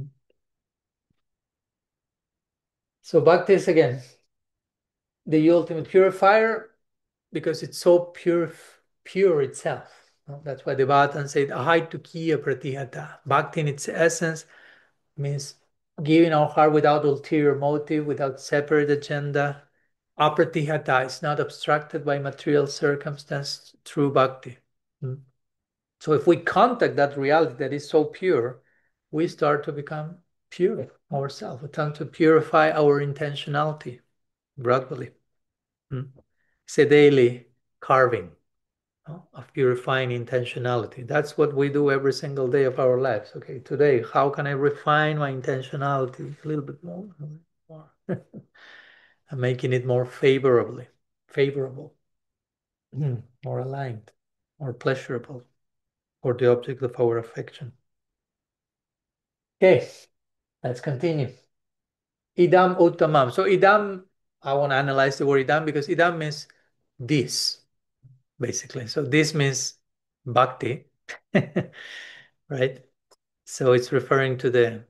So Bhakti is again the ultimate purifier because it's so pure, pure itself. That's why the Bhagavatam said, Ahaitukya pratihata. Bhakti in its essence means giving our heart without ulterior motive, without separate agenda. Apratihata is not obstructed by material circumstance, true bhakti. So if we contact that reality that is so pure, we start to become pure ourselves. We tend to purify our intentionality gradually. It's a daily carving of purifying intentionality. That's what we do every single day of our lives. Okay, today, how can I refine my intentionality a little bit more? more. And making it more favorably, favorable, more aligned, more pleasurable for the object of our affection. Okay, let's continue. Idam uttamam. So idam, I want to analyze the word idam because idam means this, basically. So this means bhakti, right? So it's referring to the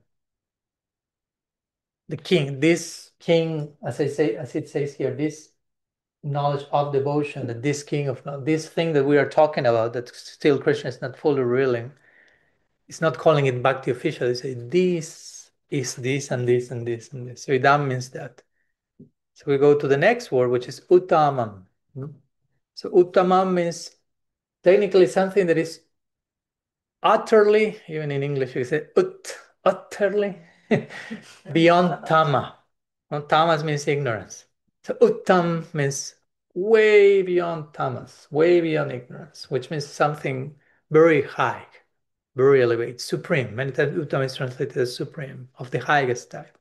the king. This king, as I say, as it says here, this knowledge of devotion, that this king of this thing that we are talking about, that still Krishna is not fully revealing, it's not calling it bhakti officially. It's saying this is this and this and this and this. So idam means that. So we go to the next word, which is uttamam. So uttamam means technically something that is utterly, even in English, you say ut, utterly beyond tama. Well, tamas means ignorance. So uttam means way beyond tamas, way beyond ignorance, which means something very high, very elevated, supreme. Many times uttam is translated as supreme, of the highest type.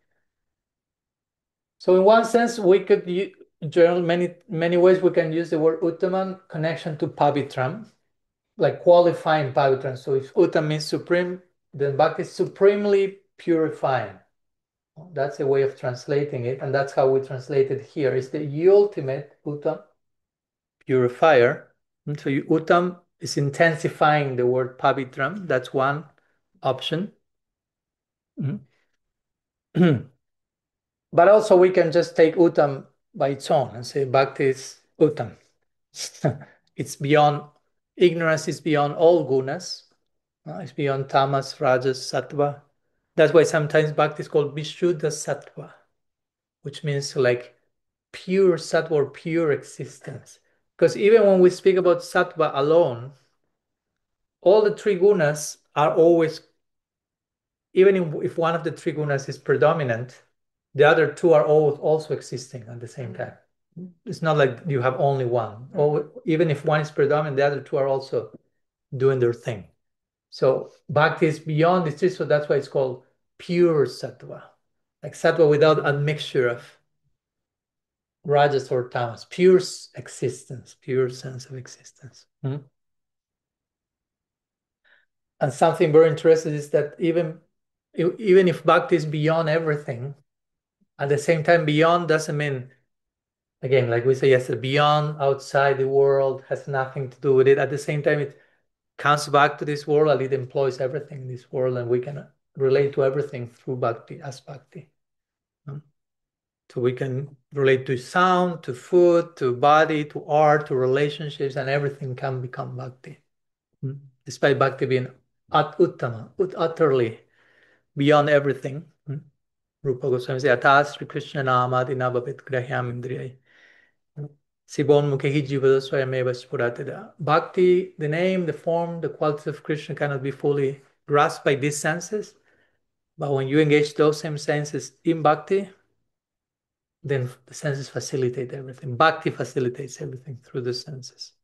So in one sense, we could use, in many many ways we can use the word uttaman connection to pavitram, like qualifying pavitram. So if uttam means supreme, then bhakti is supremely purifying. That's a way of translating it, and that's how we translate it here. It's the ultimate uttam purifier. And so you, uttam is intensifying the word pavitram. That's one option. Mm-hmm. But also we can just take uttam by its own and say bhakti is uttam. It's beyond, ignorance is beyond all gunas. Uh, it's beyond tamas, rajas, sattva. That's why sometimes bhakti is called vishuddha sattva, which means like pure sattva or pure existence. Because even when we speak about sattva alone, all the three gunas are always, even if one of the three gunas is predominant, the other two are all also existing at the same time. It's not like you have only one. Or even if one is predominant, the other two are also doing their thing. So bhakti is beyond this three, so that's why it's called pure sattva. Like sattva without a mixture of rajas or tamas, pure existence, pure sense of existence. Hmm? And something very interesting is that even, even if bhakti is beyond everything, at the same time, beyond doesn't mean again, like we say yesterday, beyond, outside the world, has nothing to do with it. At the same time, it comes back to this world and it employs everything in this world, and we can relate to everything through bhakti, as bhakti. So we can relate to sound, to food, to body, to art, to relationships, and everything can become bhakti. Despite bhakti being at uttama, ut utterly beyond everything. Rupa Goswami says, Atas Sri Krishna Namadi Nabhavit Grahyam Indriyai. Sibon Mukhehi Jivada Swayameva Spuratida. Bhakti, the name, the form, the qualities of Krishna cannot be fully grasped by these senses. But when you engage those same senses in bhakti, then the senses facilitate everything. Bhakti facilitates everything through the senses.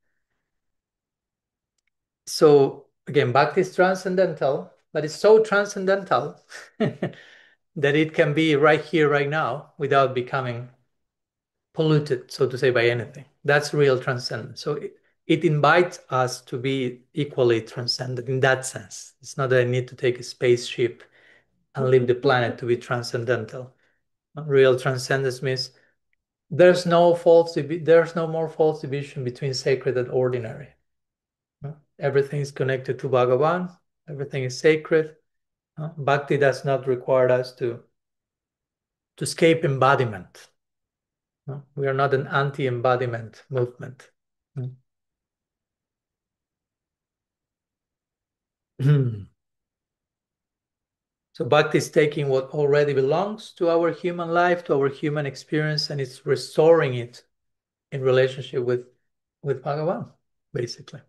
So again, bhakti is transcendental, but it's so transcendental that it can be right here, right now, without becoming polluted, so to say, by anything. That's real transcendence. So it, it invites us to be equally transcendent in that sense. It's not that I need to take a spaceship and leave the planet to be transcendental. Real transcendence means there's no false, there's no more false division between sacred and ordinary. Everything is connected to Bhagavan. Everything is sacred. Bhakti does not require us to, to escape embodiment. We are not an anti-embodiment movement. So bhakti is taking what already belongs to our human life, to our human experience, and it's restoring it in relationship with, with Bhagavan, basically.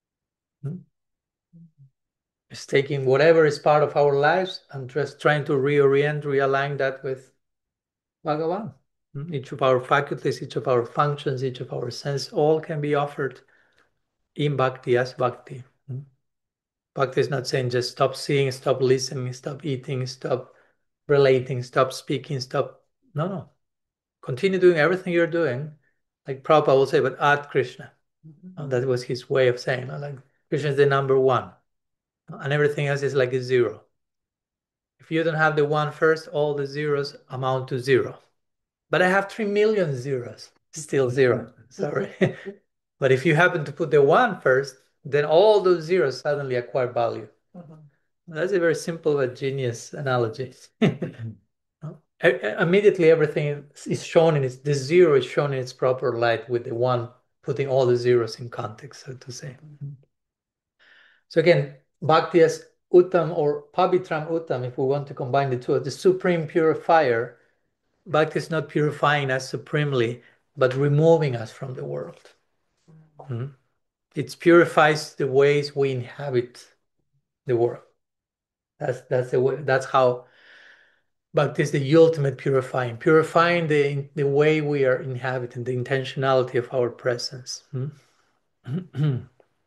It's taking whatever is part of our lives and just trying to reorient, realign that with Bhagavan. Each of our faculties, each of our functions, each of our senses, all can be offered in bhakti as bhakti. Bhakti is not saying just stop seeing, stop listening, stop eating, stop relating, stop speaking, stop. No, no. Continue doing everything you're doing. Like Prabhupada will say, but add Krishna. Mm-hmm. That was his way of saying, like Krishna is the number one. And everything else is like a zero. If you don't have the one first, all the zeros amount to zero. But I have three million zeros, still zero, sorry. But if you happen to put the one first, then all those zeros suddenly acquire value. Mm-hmm. That's a very simple but genius analogy. Immediately everything is shown in its, the zero is shown in its proper light with the one putting all the zeros in context, so to say. Mm-hmm. So again, bhakti as uttam or pavitram uttam, if we want to combine the two, the supreme purifier. Bhakti is not purifying us supremely, but removing us from the world. Mm-hmm. It purifies the ways we inhabit the world. That's that's the way, that's how Bhakti is the ultimate purifying, purifying the the way we are inhabiting, the intentionality of our presence. Mm-hmm.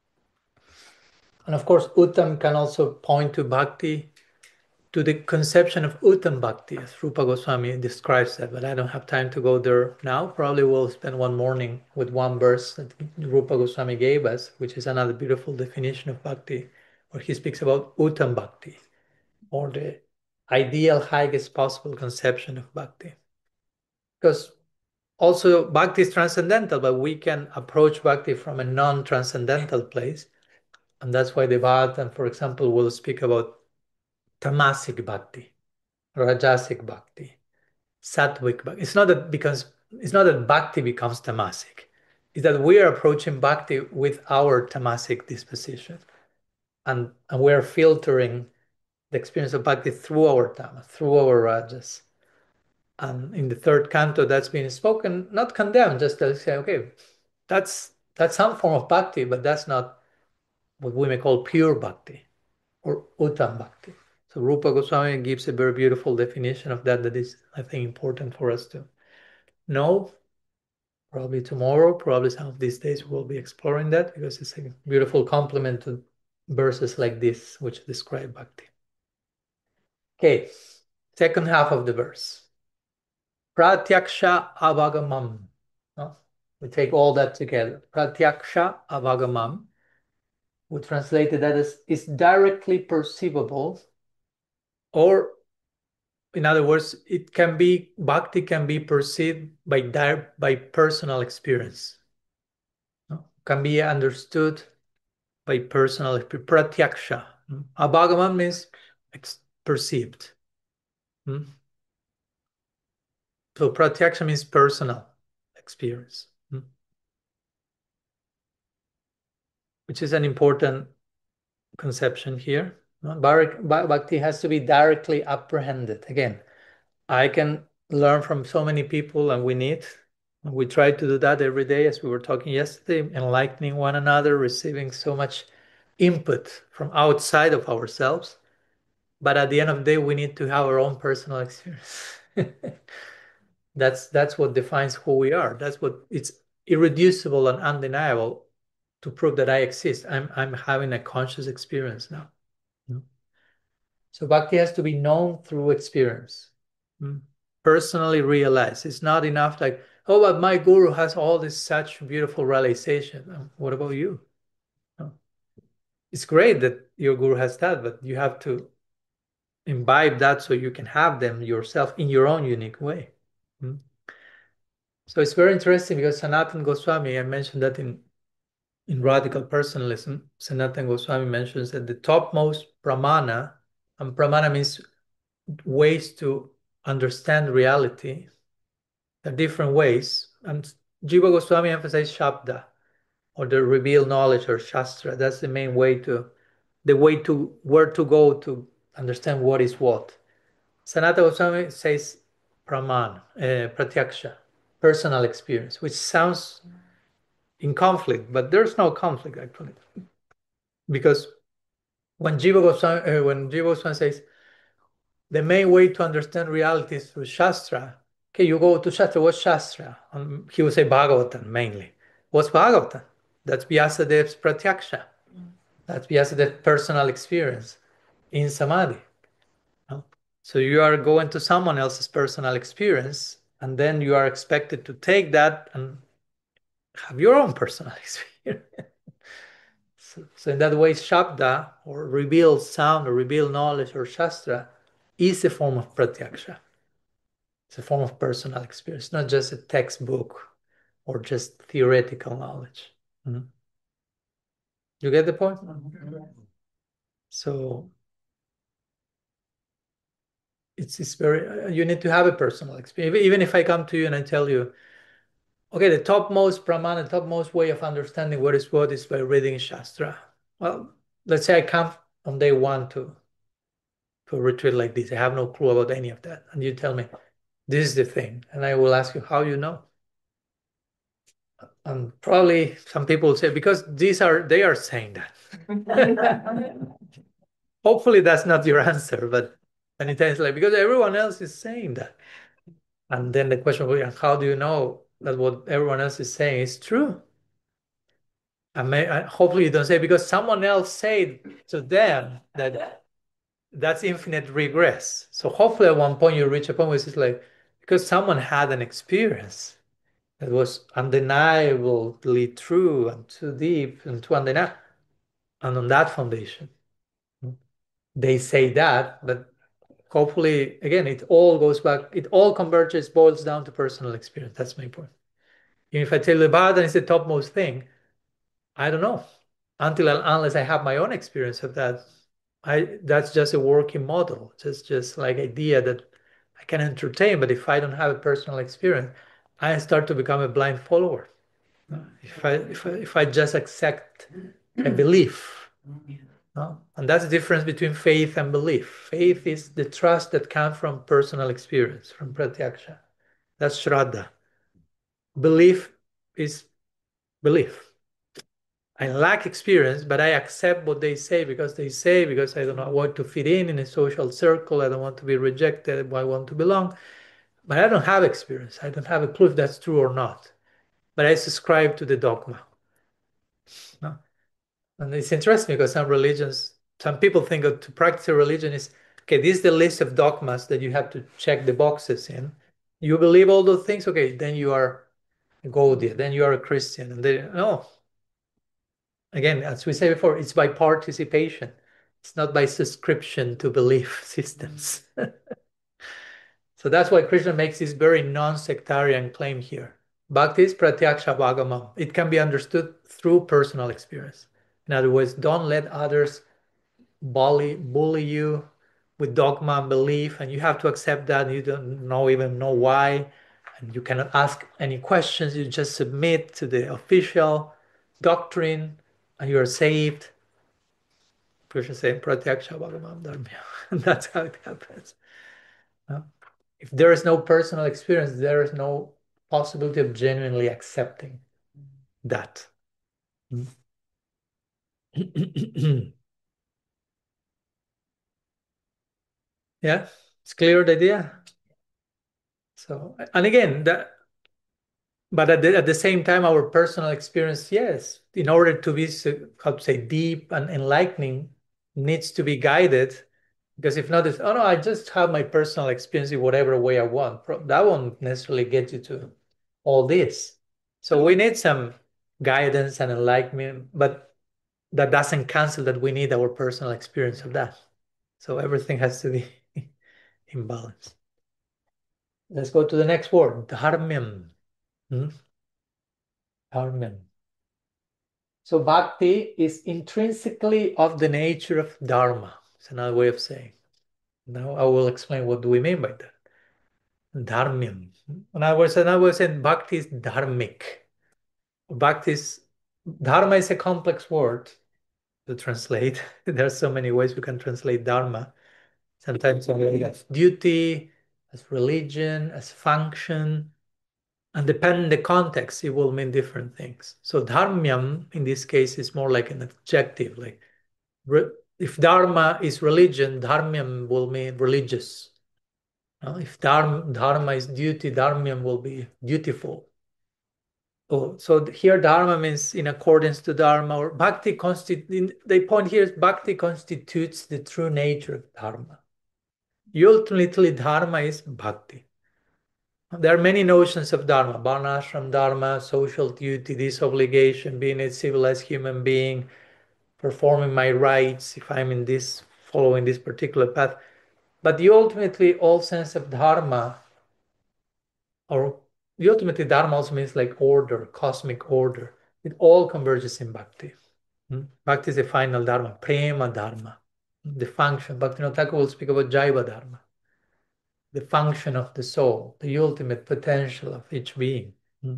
And of course, Uttam can also point to Bhakti, to the conception of Uttam Bhakti, as Rupa Goswami describes that, but I don't have time to go there now. Probably we'll spend one morning with one verse that Rupa Goswami gave us, which is another beautiful definition of Bhakti, where he speaks about Uttam Bhakti, or the ideal, highest possible conception of Bhakti. Because also Bhakti is transcendental, but we can approach Bhakti from a non-transcendental place. And that's why the Bhagavatam, for example, will speak about tamasic bhakti, rajasic bhakti, sattvic bhakti. It's not that because it's not that bhakti becomes tamasic. It's that we are approaching bhakti with our tamasic disposition. And, and we're filtering the experience of bhakti through our tamas, through our rajas. And in the third canto, that's being spoken, not condemned, just to say, okay, that's that's some form of bhakti, but that's not what we may call pure bhakti or uttam bhakti. So Rupa Goswami gives a very beautiful definition of that that is, I think, important for us to know. Probably tomorrow, probably some of these days we'll be exploring that because it's a beautiful complement to verses like this which describe bhakti. Okay, second half of the verse. Pratyaksha avagamam. No? We take all that together. Pratyaksha avagamam. We translated that as is directly perceivable, or in other words, it can be, bhakti can be perceived by direct, by personal experience. No? Can be understood by personal pratyaksha. Abhagaman means perceived. Hmm? So pratyaksha means personal experience, hmm? Which is an important conception here. Bhakti has to be directly apprehended. Again, I can learn from so many people, and we need. We try to do that every day, as we were talking yesterday, enlightening one another, receiving so much input from outside of ourselves. But at the end of the day, we need to have our own personal experience. that's that's what defines who we are. That's what it's irreducible and undeniable to prove that I exist. I'm I'm having a conscious experience now. So bhakti has to be known through experience, personally realized. It's not enough like, oh, but my guru has all this such beautiful realization. What about you? No. It's great that your guru has that, but you have to imbibe that so you can have them yourself in your own unique way. Hmm? So it's very interesting because Sanatana Goswami, I mentioned that in, in Radical Personalism, Sanatana Goswami mentions that the topmost pramana, and pramana means ways to understand reality. There are different ways. And Jiva Goswami emphasized Shabda, or the revealed knowledge, or Shastra. That's the main way to, the way to, where to go to understand what is what. Sanatana Goswami says Praman, uh, Pratyaksha, personal experience, which sounds in conflict, but there's no conflict actually. Because when Jiva Goswami, uh, when Jiva Goswami says the main way to understand reality is through Shastra, okay, you go to Shastra, what's Shastra? Um, he would say Bhagavatam mainly. What's Bhagavatam? That's Vyasadev's Pratyaksha. That's Vyasadev's personal experience in Samadhi. No? So you are going to someone else's personal experience, and then you are expected to take that and have your own personal experience. so, so in that way, Shabda, or revealed sound, or revealed knowledge, or Shastra, is a form of Pratyaksha. It's a form of personal experience, not just a textbook or just theoretical knowledge. Mm-hmm. You get the point? Mm-hmm. So it's, it's very, you need to have a personal experience. Even if I come to you and I tell you, okay, the topmost pramana, the topmost way of understanding what is what is by reading Shastra. Well, let's say I come on day one to, to a retreat like this. I have no clue about any of that. And you tell me, this is the thing. And I will ask you, how you know? And probably some people say, because these are, they are saying that. Hopefully that's not your answer, but many times like, because everyone else is saying that. And then the question will be, how do you know that what everyone else is saying is true? I may, I, hopefully you don't say, because someone else said to them that that's infinite regress. So hopefully at one point you reach a point where it's like, because someone had an experience that was undeniably true and too deep and too undeniable. And on that foundation, they say that, but hopefully, again, it all goes back, it all converges, boils down to personal experience. That's my point. Even if I tell you Bhagavatam is the topmost thing, I don't know. Until unless I have my own experience of that, I that's just a working model. Just just like idea that I can entertain, but if I don't have a personal experience, I start to become a blind follower. If I if I, if I just accept a belief, no? And that's the difference between faith and belief. Faith is the trust that comes from personal experience, from pratyaksha. That's shraddha. Belief is belief. I lack experience, but I accept what they say because they say, because I don't want to fit in in a social circle. I don't want to be rejected. I want to belong. But I don't have experience. I don't have a clue if that's true or not. But I subscribe to the dogma. No? And it's interesting because some religions, some people think of to practice a religion is, okay, this is the list of dogmas that you have to check the boxes in. You believe all those things, okay, then you are a Gaudiya, then you are a Christian. And they, no, again, as we said before, it's by participation. It's not by subscription to belief systems. So that's why Krishna makes this very non-sectarian claim here. Bhakti is pratyaksha bhagamam. It can be understood through personal experience. In other words, don't let others bully bully you with dogma and belief, and you have to accept that. You don't know even know why, and you cannot ask any questions. You just submit to the official doctrine, and you are saved. Krishna saying pratyaksha bhagamam dharmya. That's how it happens. No? If there is no personal experience, there is no possibility of genuinely accepting that. Yeah, it's clear the idea. So, and again, that, but at the, at the same time, our personal experience, yes, in order to be, how to say, deep and enlightening, needs to be guided. Because if not, it's, oh no, I just have my personal experience in whatever way I want. That won't necessarily get you to all this. So we need some guidance and enlightenment, but that doesn't cancel that we need our personal experience of that. So everything has to be in balance. Let's go to the next word, dharmyam. Hmm? Dharmyam. So bhakti is intrinsically of the nature of dharma. It's another way of saying. Now I will explain what do we mean by that. Dharmyam. When I was, and I was saying bhakti is dharmic. Bhakti is, dharma is a complex word to translate. There are so many ways we can translate dharma. Sometimes only as duty, as religion, as function. And depending the context, it will mean different things. So dharmyam in this case is more like an adjective. Like if dharma is religion, dharmyam will mean religious. Uh, if dharma, dharma is duty, dharmyam will be dutiful. Oh, so here dharma means in accordance to dharma, or bhakti constitutes, the point here is bhakti constitutes the true nature of dharma. Ultimately, dharma is bhakti. There are many notions of dharma, varnashram dharma, social duty, this obligation, being a civilized human being, performing my rights if I'm in this, following this particular path. But the ultimately all sense of dharma, or the ultimately dharma also means like order, cosmic order. It all converges in bhakti. Hmm? Bhakti is the final dharma, prema dharma, the function. Bhaktivinoda Thakur will speak about jaiva dharma, the function of the soul, the ultimate potential of each being. Hmm?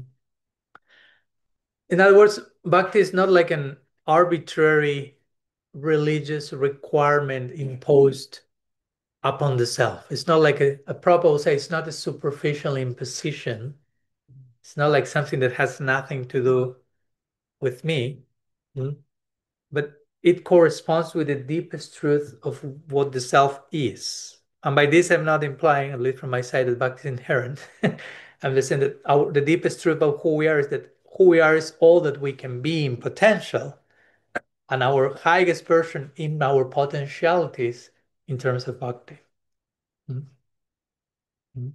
In other words, bhakti is not like an arbitrary religious requirement imposed upon the self. It's not like a, a Prabhupada will say, it's not a superficial imposition. It's not like something that has nothing to do with me, hmm? But it corresponds with the deepest truth of what the self is. And by this, I'm not implying, at least from my side, that bhakti is inherent. I'm just saying that our, the deepest truth of who we are is that who we are is all that we can be in potential, and our highest version in our potentialities in terms of bhakti. Mm-hmm.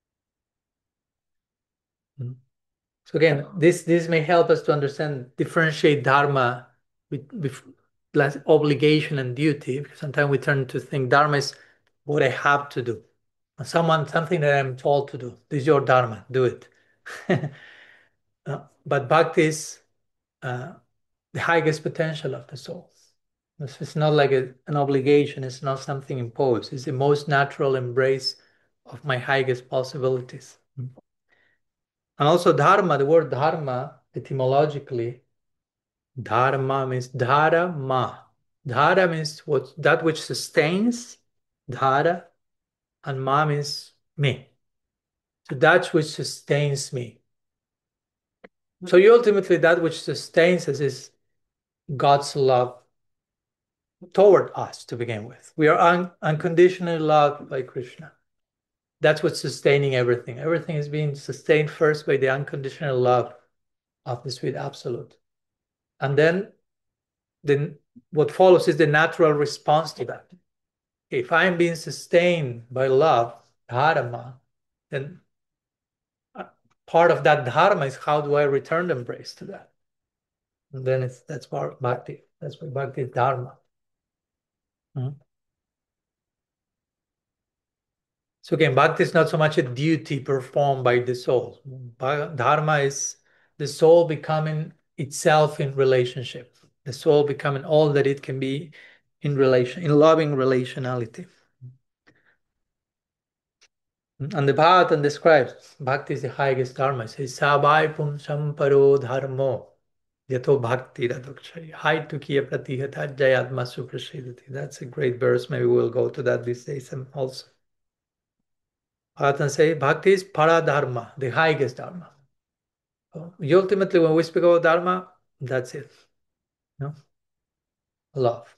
Mm-hmm. So again, this this may help us to understand, differentiate dharma with, with less obligation and duty, because sometimes we turn to think dharma is what I have to do. Someone, something that I'm told to do. This is your dharma, do it. uh, but bhakti is uh, the highest potential of the soul. It's, it's not like a, an obligation, it's not something imposed. It's the most natural embrace of my highest possibilities. And also dharma, the word dharma, etymologically, dharma means dhara ma. Dhara means what, that which sustains, dhara, and ma means me. So that which sustains me. So ultimately, that which sustains us is God's love toward us to begin with. We are un unconditionally loved by Krishna. That's what's sustaining everything. Everything is being sustained first by the unconditional love of the sweet absolute. And then then what follows is the natural response to that. If I'm being sustained by love, dharma, then part of that dharma is how do I return the embrace to that? And then it's that's part bhakti. That's why bhakti is dharma. Mm-hmm. So again, bhakti is not so much a duty performed by the soul. Dharma is the soul becoming itself in relationship. The soul becoming all that it can be in relation, in loving relationality. And the Bhagavatam describes bhakti is the highest dharma. It says, Sabai pumsam paro dharmo yato bhakti radokshari. Hai tukiya pratihata jayatma suprasidati. That's a great verse. Maybe we'll go to that these days also. Bhagavatam says, bhakti is para dharma, the highest dharma. So ultimately, when we speak about dharma, that's it. No? Love.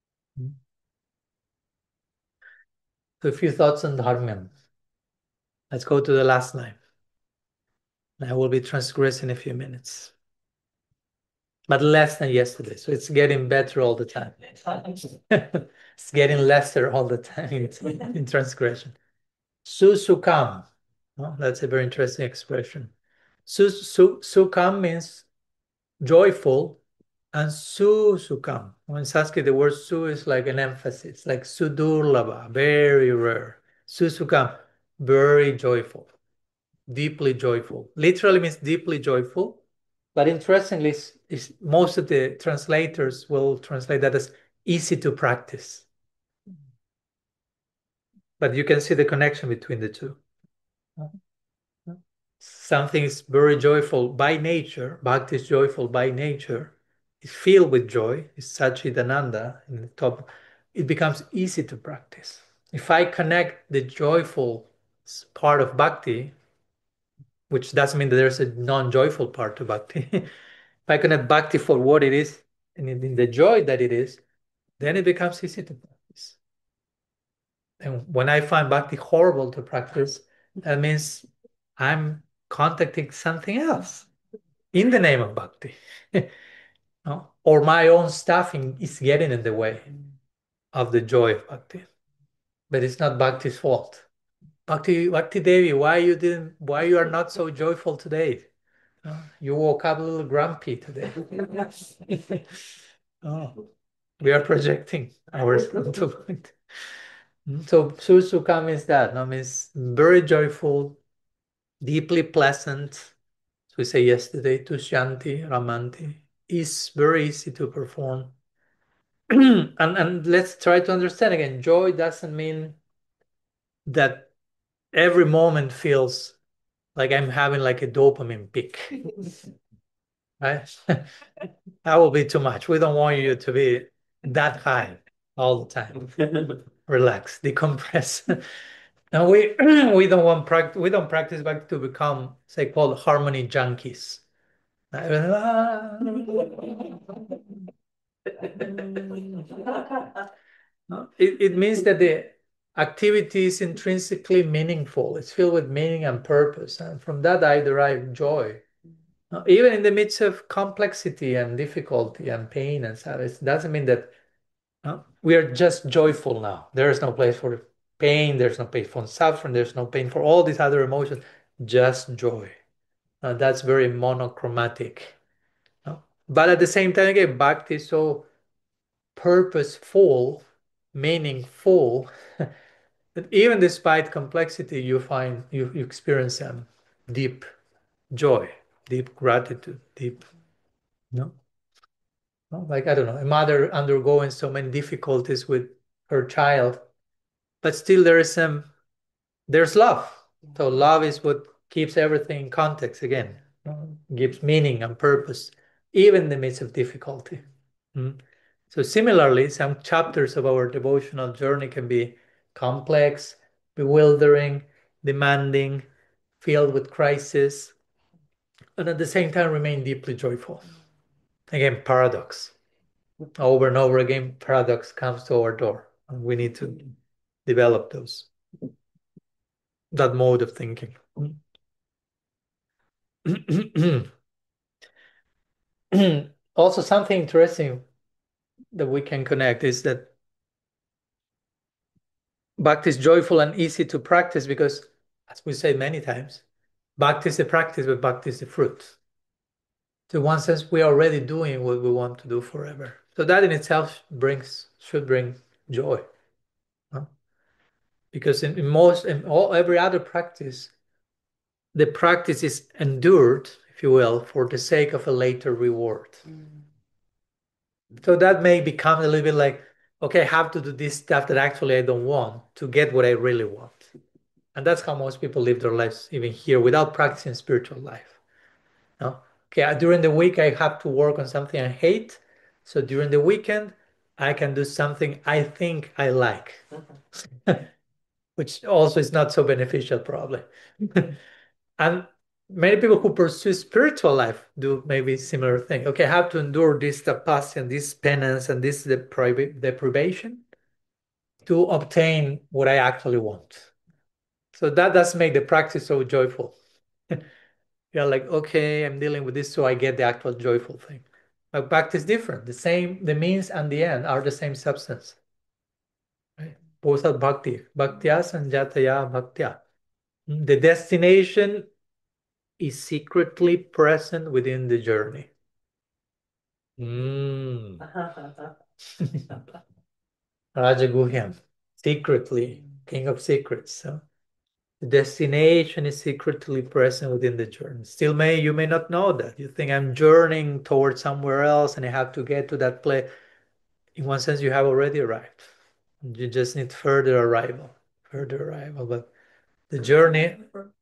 So a few thoughts on dharma. Let's go to the last line. I will be transgressing a few minutes, but less than yesterday. So it's getting better all the time. It's getting lesser all the time in transgression. Susukam. Oh, that's a very interesting expression. Su, su, sukam means joyful, and susukam. When Sanskrit, the word su is like an emphasis, like sudurlava, very rare. Susukam, very joyful, deeply joyful. Literally means deeply joyful. But interestingly, is, is most of the translators will translate that as easy to practice. But you can see the connection between the two. Something is very joyful by nature. Bhakti is joyful by nature. It's filled with joy. It's Satchidananda in the top. It becomes easy to practice. If I connect the joyful part of bhakti, which doesn't mean that there's a non-joyful part to bhakti. If I connect bhakti for what it is and in the joy that it is, then it becomes easy to practice. And when I find bhakti horrible to practice, that means I'm contacting something else in the name of bhakti. No? Or my own stuffing is getting in the way of the joy of bhakti. But it's not bhakti's fault. Bhakti, Bhakti Devi, why you didn't, why you are not so joyful today? Uh, you woke up a little grumpy today. Oh, we are projecting our point. So Susukha means that, no, means very joyful, deeply pleasant. So we say yesterday, Tushyanti, Ramanti, is very easy to perform. and and let's try to understand again. Joy doesn't mean that every moment feels like I'm having like a dopamine peak. Right? That will be too much. We don't want you to be that high all the time. Relax, decompress. And we we don't want practice. We don't practice back to become, say, called harmony junkies. It, it means that the activity is intrinsically meaningful. It's filled with meaning and purpose, and from that I derive joy. Uh, Even in the midst of complexity and difficulty and pain and sadness, it doesn't mean that uh, we are just joyful now. There is no place for pain, there's no place for suffering, there's no pain for all these other emotions, just joy. Uh, that's very monochromatic. Uh, But at the same time, again, bhakti is so purposeful, meaningful, that even despite complexity, you find you, you experience um, deep joy, deep gratitude, deep, no? No? Like, I don't know, a mother undergoing so many difficulties with her child, but still there is some, there's love. So love is what keeps everything in context again, no? Gives meaning and purpose, even in the midst of difficulty. Mm. So similarly, some chapters of our devotional journey can be complex, bewildering, demanding, filled with crisis, and at the same time remain deeply joyful. Again, paradox. Over and over again, paradox comes to our door, and we need to develop those, that mode of thinking. Also, something interesting that we can connect is that bhakti is joyful and easy to practice because, as we say many times, bhakti is the practice, but bhakti is the fruit. So in one sense, we are already doing what we want to do forever. So that in itself brings should bring joy. Huh? Because in, in most, in all, every other practice, the practice is endured, if you will, for the sake of a later reward. Mm. So that may become a little bit like, okay, I have to do this stuff that actually I don't want to get what I really want. And that's how most people live their lives, even here, without practicing spiritual life. No? Okay, during the week, I have to work on something I hate. So during the weekend, I can do something I think I like, which also is not so beneficial, probably. And many people who pursue spiritual life do maybe similar thing. Okay, I have to endure this tapasya and this penance and this depri deprivation to obtain what I actually want. So that does make the practice so joyful. You're like, okay, I'm dealing with this, so I get the actual joyful thing. But practice different. The same, the means and the end are the same substance. Right? Both are bhakti. Bhaktya sanjataya bhaktya. The destination is secretly present within the journey. Mm. Rajaguhyam, secretly, king of secrets. So the destination is secretly present within the journey. Still, may you may not know that. You think I'm journeying towards somewhere else, and I have to get to that place. In one sense, you have already arrived. You just need further arrival, further arrival. But the journey.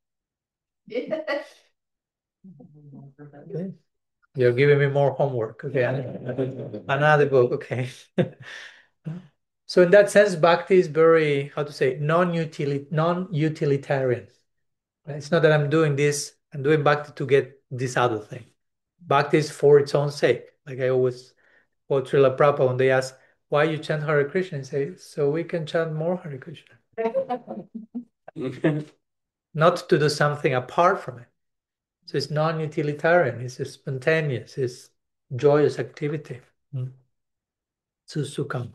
Okay. You're giving me more homework. Okay, another book. Okay. So in that sense, bhakti is very, how to say, non-utilitarian. Non-utilitarian. It's not that I'm doing this, I'm doing bhakti to get this other thing. Bhakti is for its own sake. Like I always quote Srila Prabhupada when they ask, why you chant Hare Krishna? I say, so we can chant more Hare Krishna. Not to do something apart from it. So it's non-utilitarian, it's spontaneous, it's joyous activity. Mm. Susukam.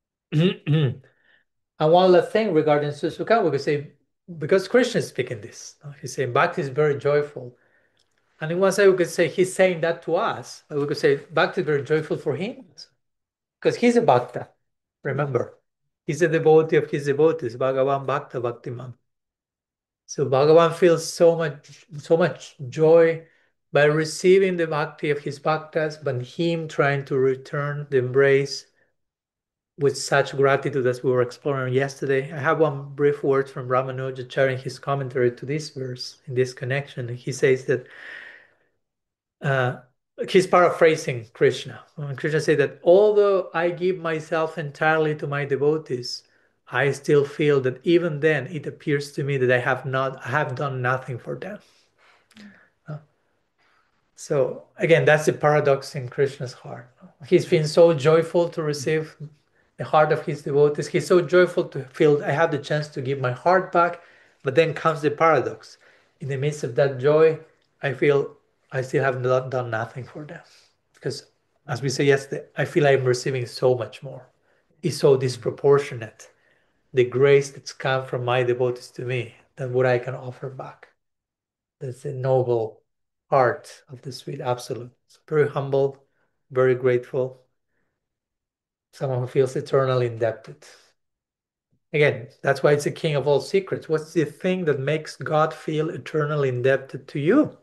And one last thing regarding Susukam, we could say, because Krishna is speaking this, he's saying Bhakti is very joyful. And in one side, we could say he's saying that to us, but we could say Bhakti is very joyful for him because he's a Bhakta. Remember, he's a devotee of his devotees, Bhagavan Bhakta Bhaktiman. So Bhagavan feels so much, so much joy by receiving the bhakti of his bhaktas, but him trying to return the embrace with such gratitude as we were exploring yesterday. I have one brief word from Ramanuja sharing his commentary to this verse in this connection. He says that uh, he's paraphrasing Krishna. When Krishna said that although I give myself entirely to my devotees, I still feel that even then it appears to me that I have not, I have done nothing for them. Uh, So again, that's the paradox in Krishna's heart. He's been so joyful to receive the heart of his devotees. He's so joyful to feel I have the chance to give my heart back. But then comes the paradox. In the midst of that joy, I feel I still have not done nothing for them. Because as we said yesterday, I feel I'm receiving so much more. It's so disproportionate. The grace that's come from my devotees to me than what I can offer back. That's a noble heart of the sweet absolute. It's very humble, very grateful. Someone who feels eternally indebted. Again, that's why it's a king of all secrets. What's the thing that makes God feel eternally indebted to you?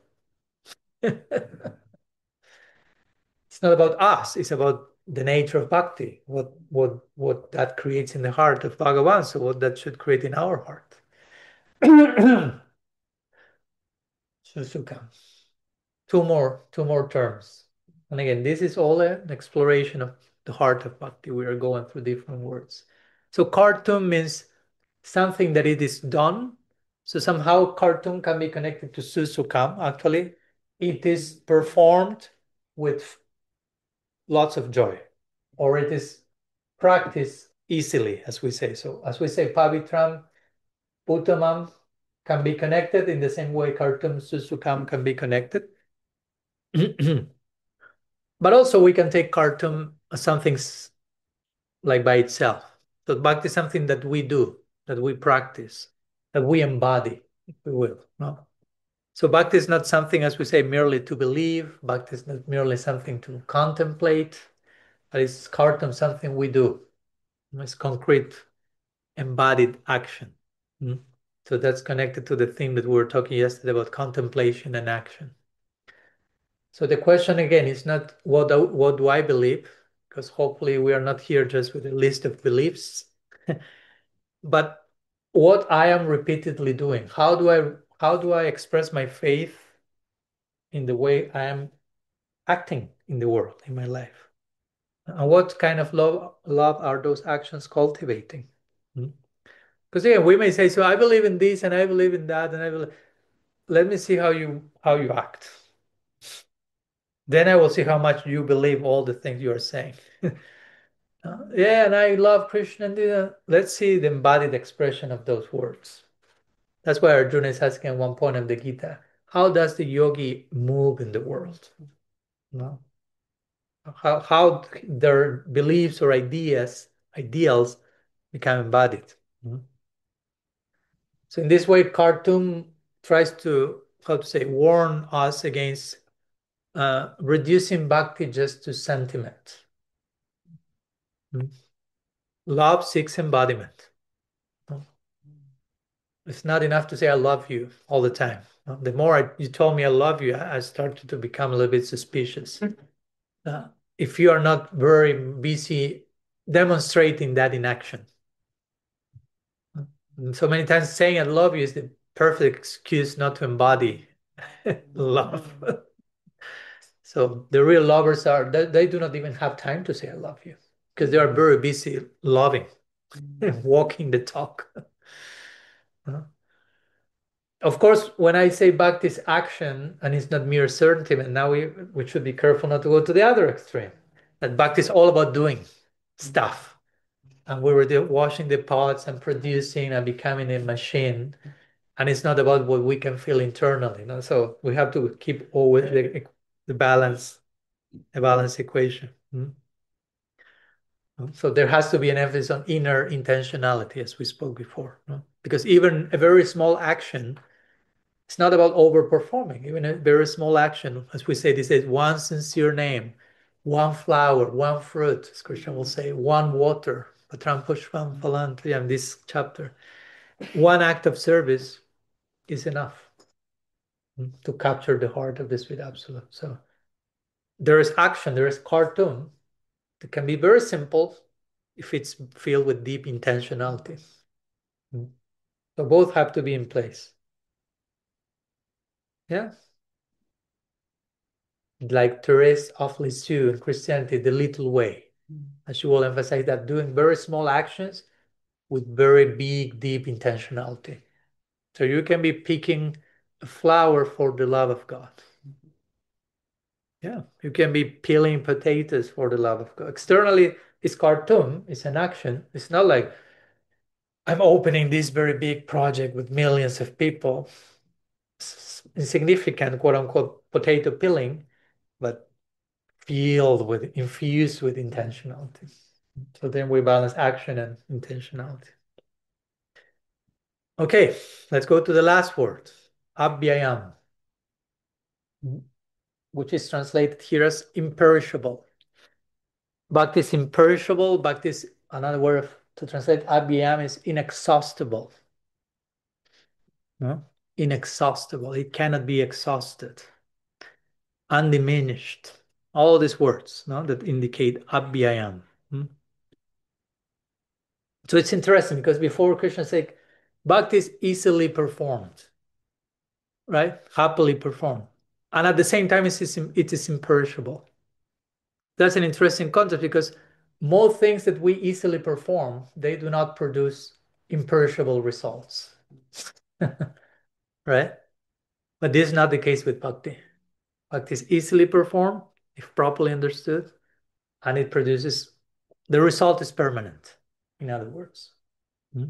It's not about us, it's about the nature of bhakti, what what what that creates in the heart of Bhagavan, so what that should create in our heart. Susuka. Two more, two more terms. And again, this is all an exploration of the heart of bhakti. We are going through different words. So kartum means something that it is done. So somehow kartum can be connected to susukam. Actually, it is performed with lots of joy, or it is practiced easily, as we say. So as we say, pavitram, uttamam can be connected in the same way kartum, susukam can be connected. But also we can take kartum as something like by itself. So bhakti is something that we do, that we practice, that we embody, if we will. No? So bhakti is not something, as we say, merely to believe. Bhakti is not merely something to contemplate, but it's kartam, something we do. It's concrete, embodied action. Mm. So that's connected to the theme that we were talking yesterday about contemplation and action. So the question again is not what do, what do I believe, because hopefully we are not here just with a list of beliefs, but what I am repeatedly doing. How do I how do I express my faith in the way I am acting in the world, in my life? And what kind of love love are those actions cultivating? Because again, we may say, so I believe in this and I believe in that, and I believe, let me see how you how you act. Then I will see how much you believe all the things you are saying. Uh, yeah, and I love Krishna. And uh, let's see the embodied expression of those words. That's why Arjuna is asking at one point of the Gita, how does the yogi move in the world? No? How, how their beliefs or ideas, ideals become embodied. No? So in this way, Khartoum tries to, how to say, warn us against uh, reducing bhakti just to sentiment. Mm. Love seeks embodiment. No? It's not enough to say I love you all the time. No? The more I, you told me I love you, I, I started to become a little bit suspicious. Uh, if you are not very busy demonstrating that in action. And so many times saying I love you is the perfect excuse not to embody love. So the real lovers are, they, they do not even have time to say I love you because they are very busy loving, walking the talk. Uh, Of course, when I say bhakti is action and it's not mere certainty, and now we, we should be careful not to go to the other extreme. That bhakti is all about doing stuff. And we were the, washing the pots and producing and becoming a machine. And it's not about what we can feel internally. You know? So we have to keep always the, the balance, a balance equation. Hmm? So there has to be an emphasis on inner intentionality, as we spoke before. No? Because even a very small action, it's not about overperforming. Even a very small action, as we say, this is one sincere name, one flower, one fruit, as Krishna will say, one water, Patram Pushpam Phalanti, in this chapter. One act of service is enough to capture the heart of the sweet absolute. So there is action, there is cartoon. It can be very simple if it's filled with deep intentionality. So both have to be in place. Yeah. Like Therese of Lisieux in Christianity, the little way. And she will emphasize that doing very small actions with very big, deep intentionality. So you can be picking a flower for the love of God. Yeah, you can be peeling potatoes for the love of God. Externally, it's cartoon, it's an action. It's not like I'm opening this very big project with millions of people. It's insignificant, quote unquote, potato peeling, but filled with, infused with intentionality. So then we balance action and intentionality. Okay, let's go to the last word, abhyayam, which is translated here as imperishable. Bhakti is imperishable. Bhakti is another word to translate abhyayam is inexhaustible. No? Inexhaustible. It cannot be exhausted. Undiminished. All these words no, that indicate abhyayam. Hmm? So it's interesting because before Krishna said, bhakti is easily performed, right? Happily performed. And at the same time, it is, it is imperishable. That's an interesting concept because most things that we easily perform, they do not produce imperishable results, right? But this is not the case with bhakti. Bhakti is easily performed if properly understood, and it produces, the result is permanent, in other words. Hmm?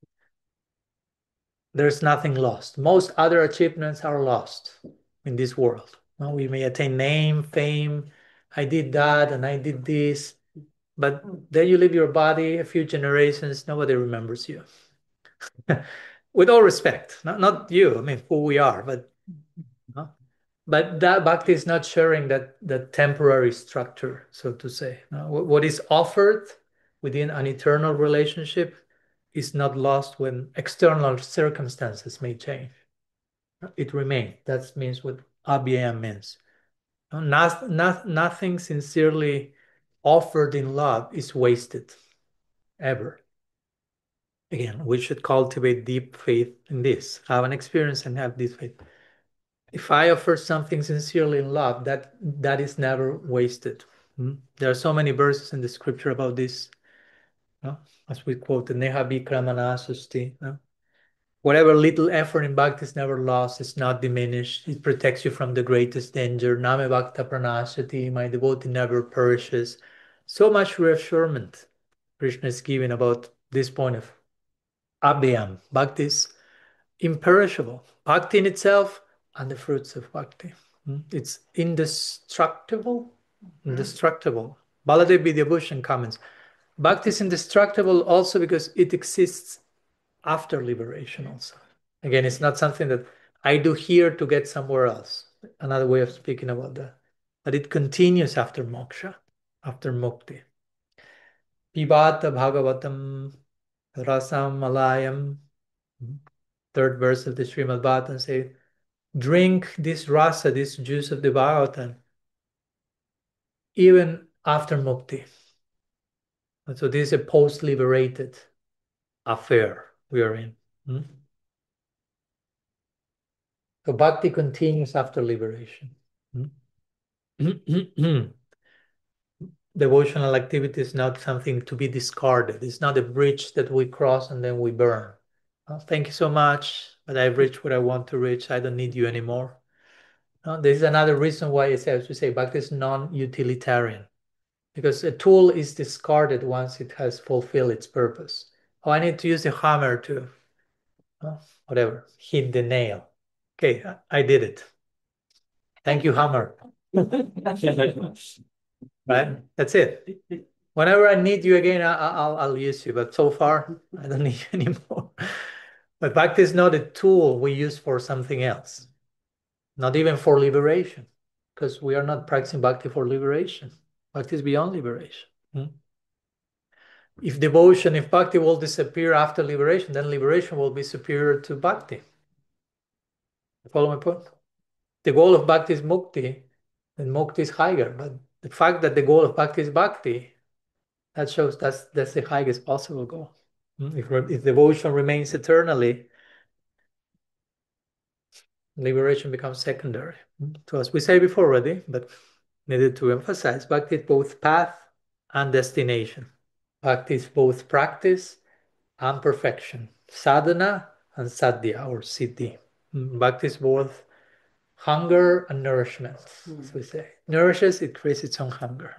There's nothing lost. Most other achievements are lost in this world. Well, we may attain name, fame, I did that and I did this, but then you leave your body a few generations, nobody remembers you. With all respect, not, not you, I mean, who we are, but no? But that bhakti is not sharing that, that temporary structure, so to say. No? What is offered within an eternal relationship is not lost when external circumstances may change. It remains. That means what abhyaya means. Not, not, nothing sincerely offered in love is wasted, ever. Again, we should cultivate deep faith in this, have an experience and have this faith. If I offer something sincerely in love, that that is never wasted. Hmm? There are so many verses in the scripture about this. No? As we quoted, Neha Bikramana Susti. No? Whatever little effort in bhakti is never lost, it's not diminished. It protects you from the greatest danger. Name Bhakta Pranashati, my devotee never perishes. So much reassurance Krishna is giving about this point of abhyam. Bhakti is imperishable. Bhakti in itself and the fruits of bhakti. Hmm? It's indestructible. Indestructible. Baladev Vidyabhushan comments. Bhakti is indestructible also because it exists after liberation also. Again, it's not something that I do here to get somewhere else. Another way of speaking about that. But it continues after moksha, after mukti. Pibata Bhagavatam Rasam Malayam. Third verse of the Srimad Bhagavatam says, drink this rasa, this juice of the Bhagavatam, even after mukti. And so this is a post-liberated affair we are in. Hmm? So bhakti continues after liberation. Hmm? Devotional activity is not something to be discarded. It's not a bridge that we cross and then we burn. Oh, thank you so much, but I've reached what I want to reach. I don't need you anymore. No, this is another reason why it says to say bhakti is non-utilitarian, because a tool is discarded once it has fulfilled its purpose. Oh, I need to use the hammer to, oh, whatever, hit the nail. Okay, I did it. Thank you, hammer. Right? That's it. Whenever I need you again, I, I'll I'll use you. But so far, I don't need you anymore. But bhakti is not a tool we use for something else, not even for liberation, because we are not practicing bhakti for liberation. Bhakti is beyond liberation. Hmm? If devotion, if bhakti will disappear after liberation, then liberation will be superior to bhakti. Follow my point? The goal of bhakti is mukti, and mukti is higher. But the fact that the goal of bhakti is bhakti, that shows that's that's the highest possible goal. If, if devotion remains eternally, liberation becomes secondary. So as we say before already, but needed to emphasize, bhakti is both path and destination. Bhakti is both practice and perfection. Sadhana and sadhya or siddhi. Bhakti is both hunger and nourishment, as we say. Nourishes, it creates its own hunger.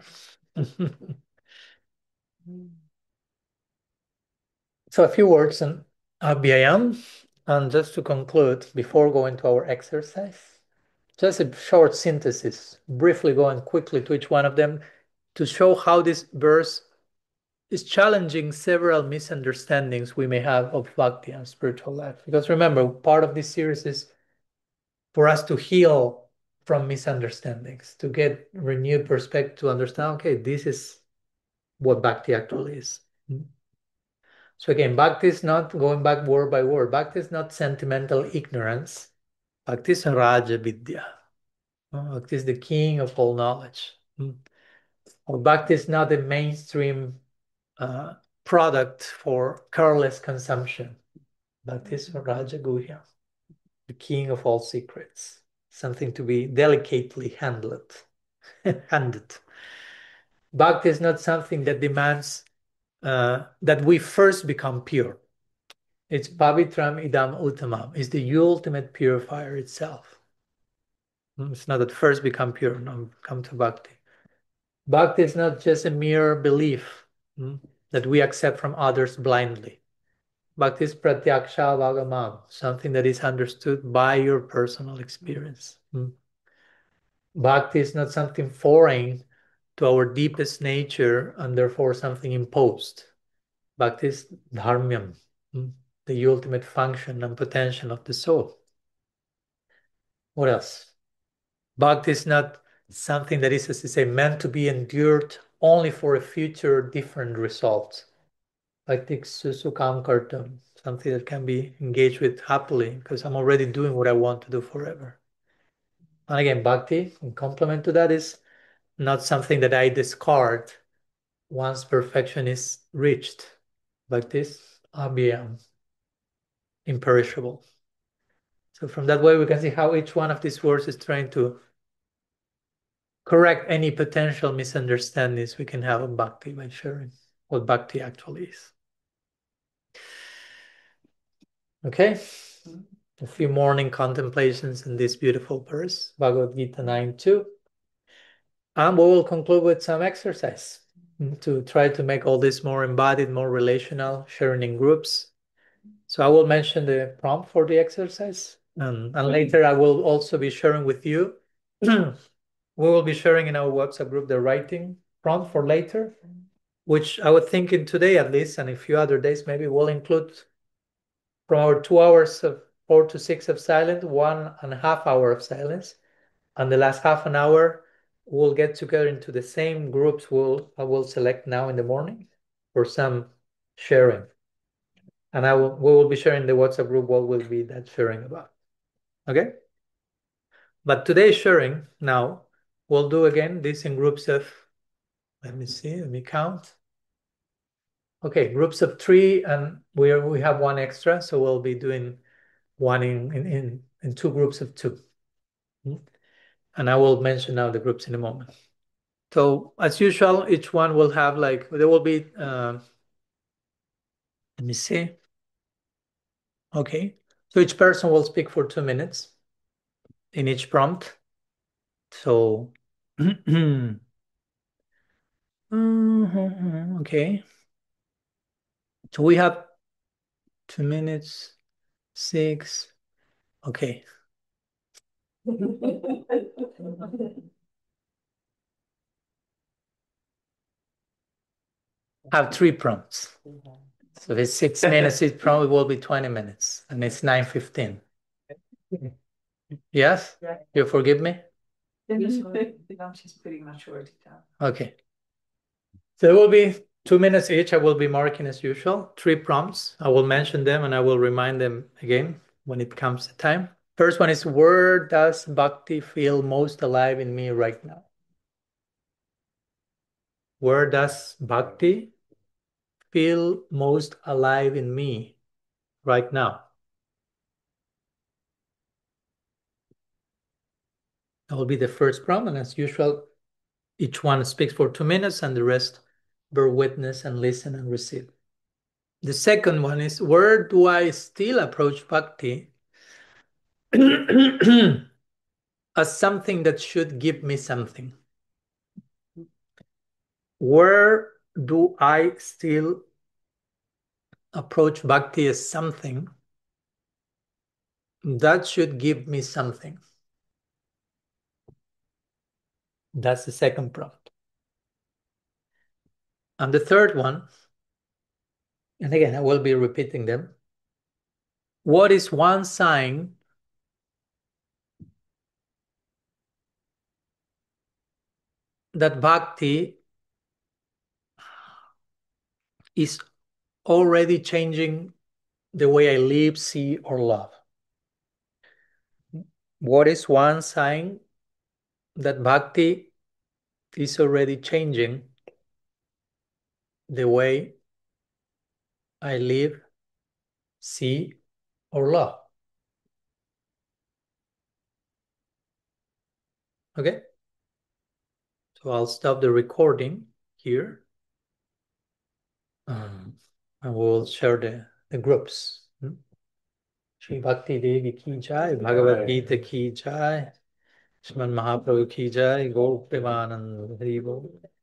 So a few words on abhyayam. And just to conclude, before going to our exercise, just a short synthesis, briefly going quickly to each one of them to show how this verse is challenging several misunderstandings we may have of bhakti and spiritual life. Because remember, part of this series is for us to heal from misunderstandings, to get renewed perspective, to understand, okay, this is what bhakti actually is. So again, bhakti is not going back word by word. Bhakti is not sentimental ignorance. Bhakti is Raja Vidya. Bhakti is the king of all knowledge. Or bhakti is not a mainstream uh, product for careless consumption. Bhakti is Raja Guhya, the king of all secrets. Something to be delicately handled. handed. Bhakti is not something that demands uh, that we first become pure. It's Pavitram Idam Uttamam. It's the ultimate purifier itself. It's not that first become pure, no, come to Bhakti. Bhakti is not just a mere belief hmm, that we accept from others blindly. Bhakti is Pratyaksha Vagamam, something that is understood by your personal experience. Hmm. Bhakti is not something foreign to our deepest nature and therefore something imposed. Bhakti is dharmyam, hmm, the ultimate function and potential of the soul. What else? Bhakti is not something that is, as I say, meant to be endured only for a future different result. Bhakti Susukam Kartam, something that can be engaged with happily because I'm already doing what I want to do forever. And again, Bhakti, in complement to that, is not something that I discard once perfection is reached. Bhakti is abhyam, imperishable. So from that way, we can see how each one of these words is trying to correct any potential misunderstandings we can have of Bhakti by sharing what Bhakti actually is. Okay, a few morning contemplations in this beautiful verse, Bhagavad Gita nine two. And we will conclude with some exercise to try to make all this more embodied, more relational, sharing in groups. So I will mention the prompt for the exercise, and, and later I will also be sharing with you. We will be sharing in our WhatsApp group the writing prompt for later, which I would think in today at least, and a few other days maybe we'll include from our two hours of four to six of silence, one and a half hour of silence. And the last half an hour, we'll get together into the same groups we'll, I will select now in the morning for some sharing. And I will, we will be sharing the WhatsApp group what will be that sharing about. Okay? But today's sharing now, we'll do again this in groups of, let me see, let me count. Okay, groups of three, and we are, we have one extra, so we'll be doing one in in in, in two groups of two. And I will mention now the groups in a moment. So as usual, each one will have like, there will be, uh, let me see. Okay, so each person will speak for two minutes in each prompt. So, okay. So we have two minutes, six. Okay. Have three prompts. So if it's six minutes, it probably will be twenty minutes, and it's nine fifteen. Yes? You forgive me? She's pretty much already done. Okay. So there will be two minutes each. I will be marking as usual, three prompts. I will mention them and I will remind them again when it comes to time. First one is, where does Bhakti feel most alive in me right now? Where does Bhakti feel most alive in me right now? That will be the first prompt. And as usual, each one speaks for two minutes and the rest bear witness and listen and receive. The second one is, where do I still approach Bhakti as something that should give me something? Where do I still approach Bhakti as something that should give me something? That's the second prompt. And the third one, and again, I will be repeating them. What is one sign that Bhakti is already changing the way I live, see, or love? What is one sign that Bhakti is already changing the way I live, see, or love? Okay? So I'll stop the recording here. Um, and we'll share the, the groups. Hmm? Shri Bhakti Devi ki jai, Bhagavad Gita ki jai, Shriman Mahaprabhu ki jai, Gaur Premanand Hari Bol.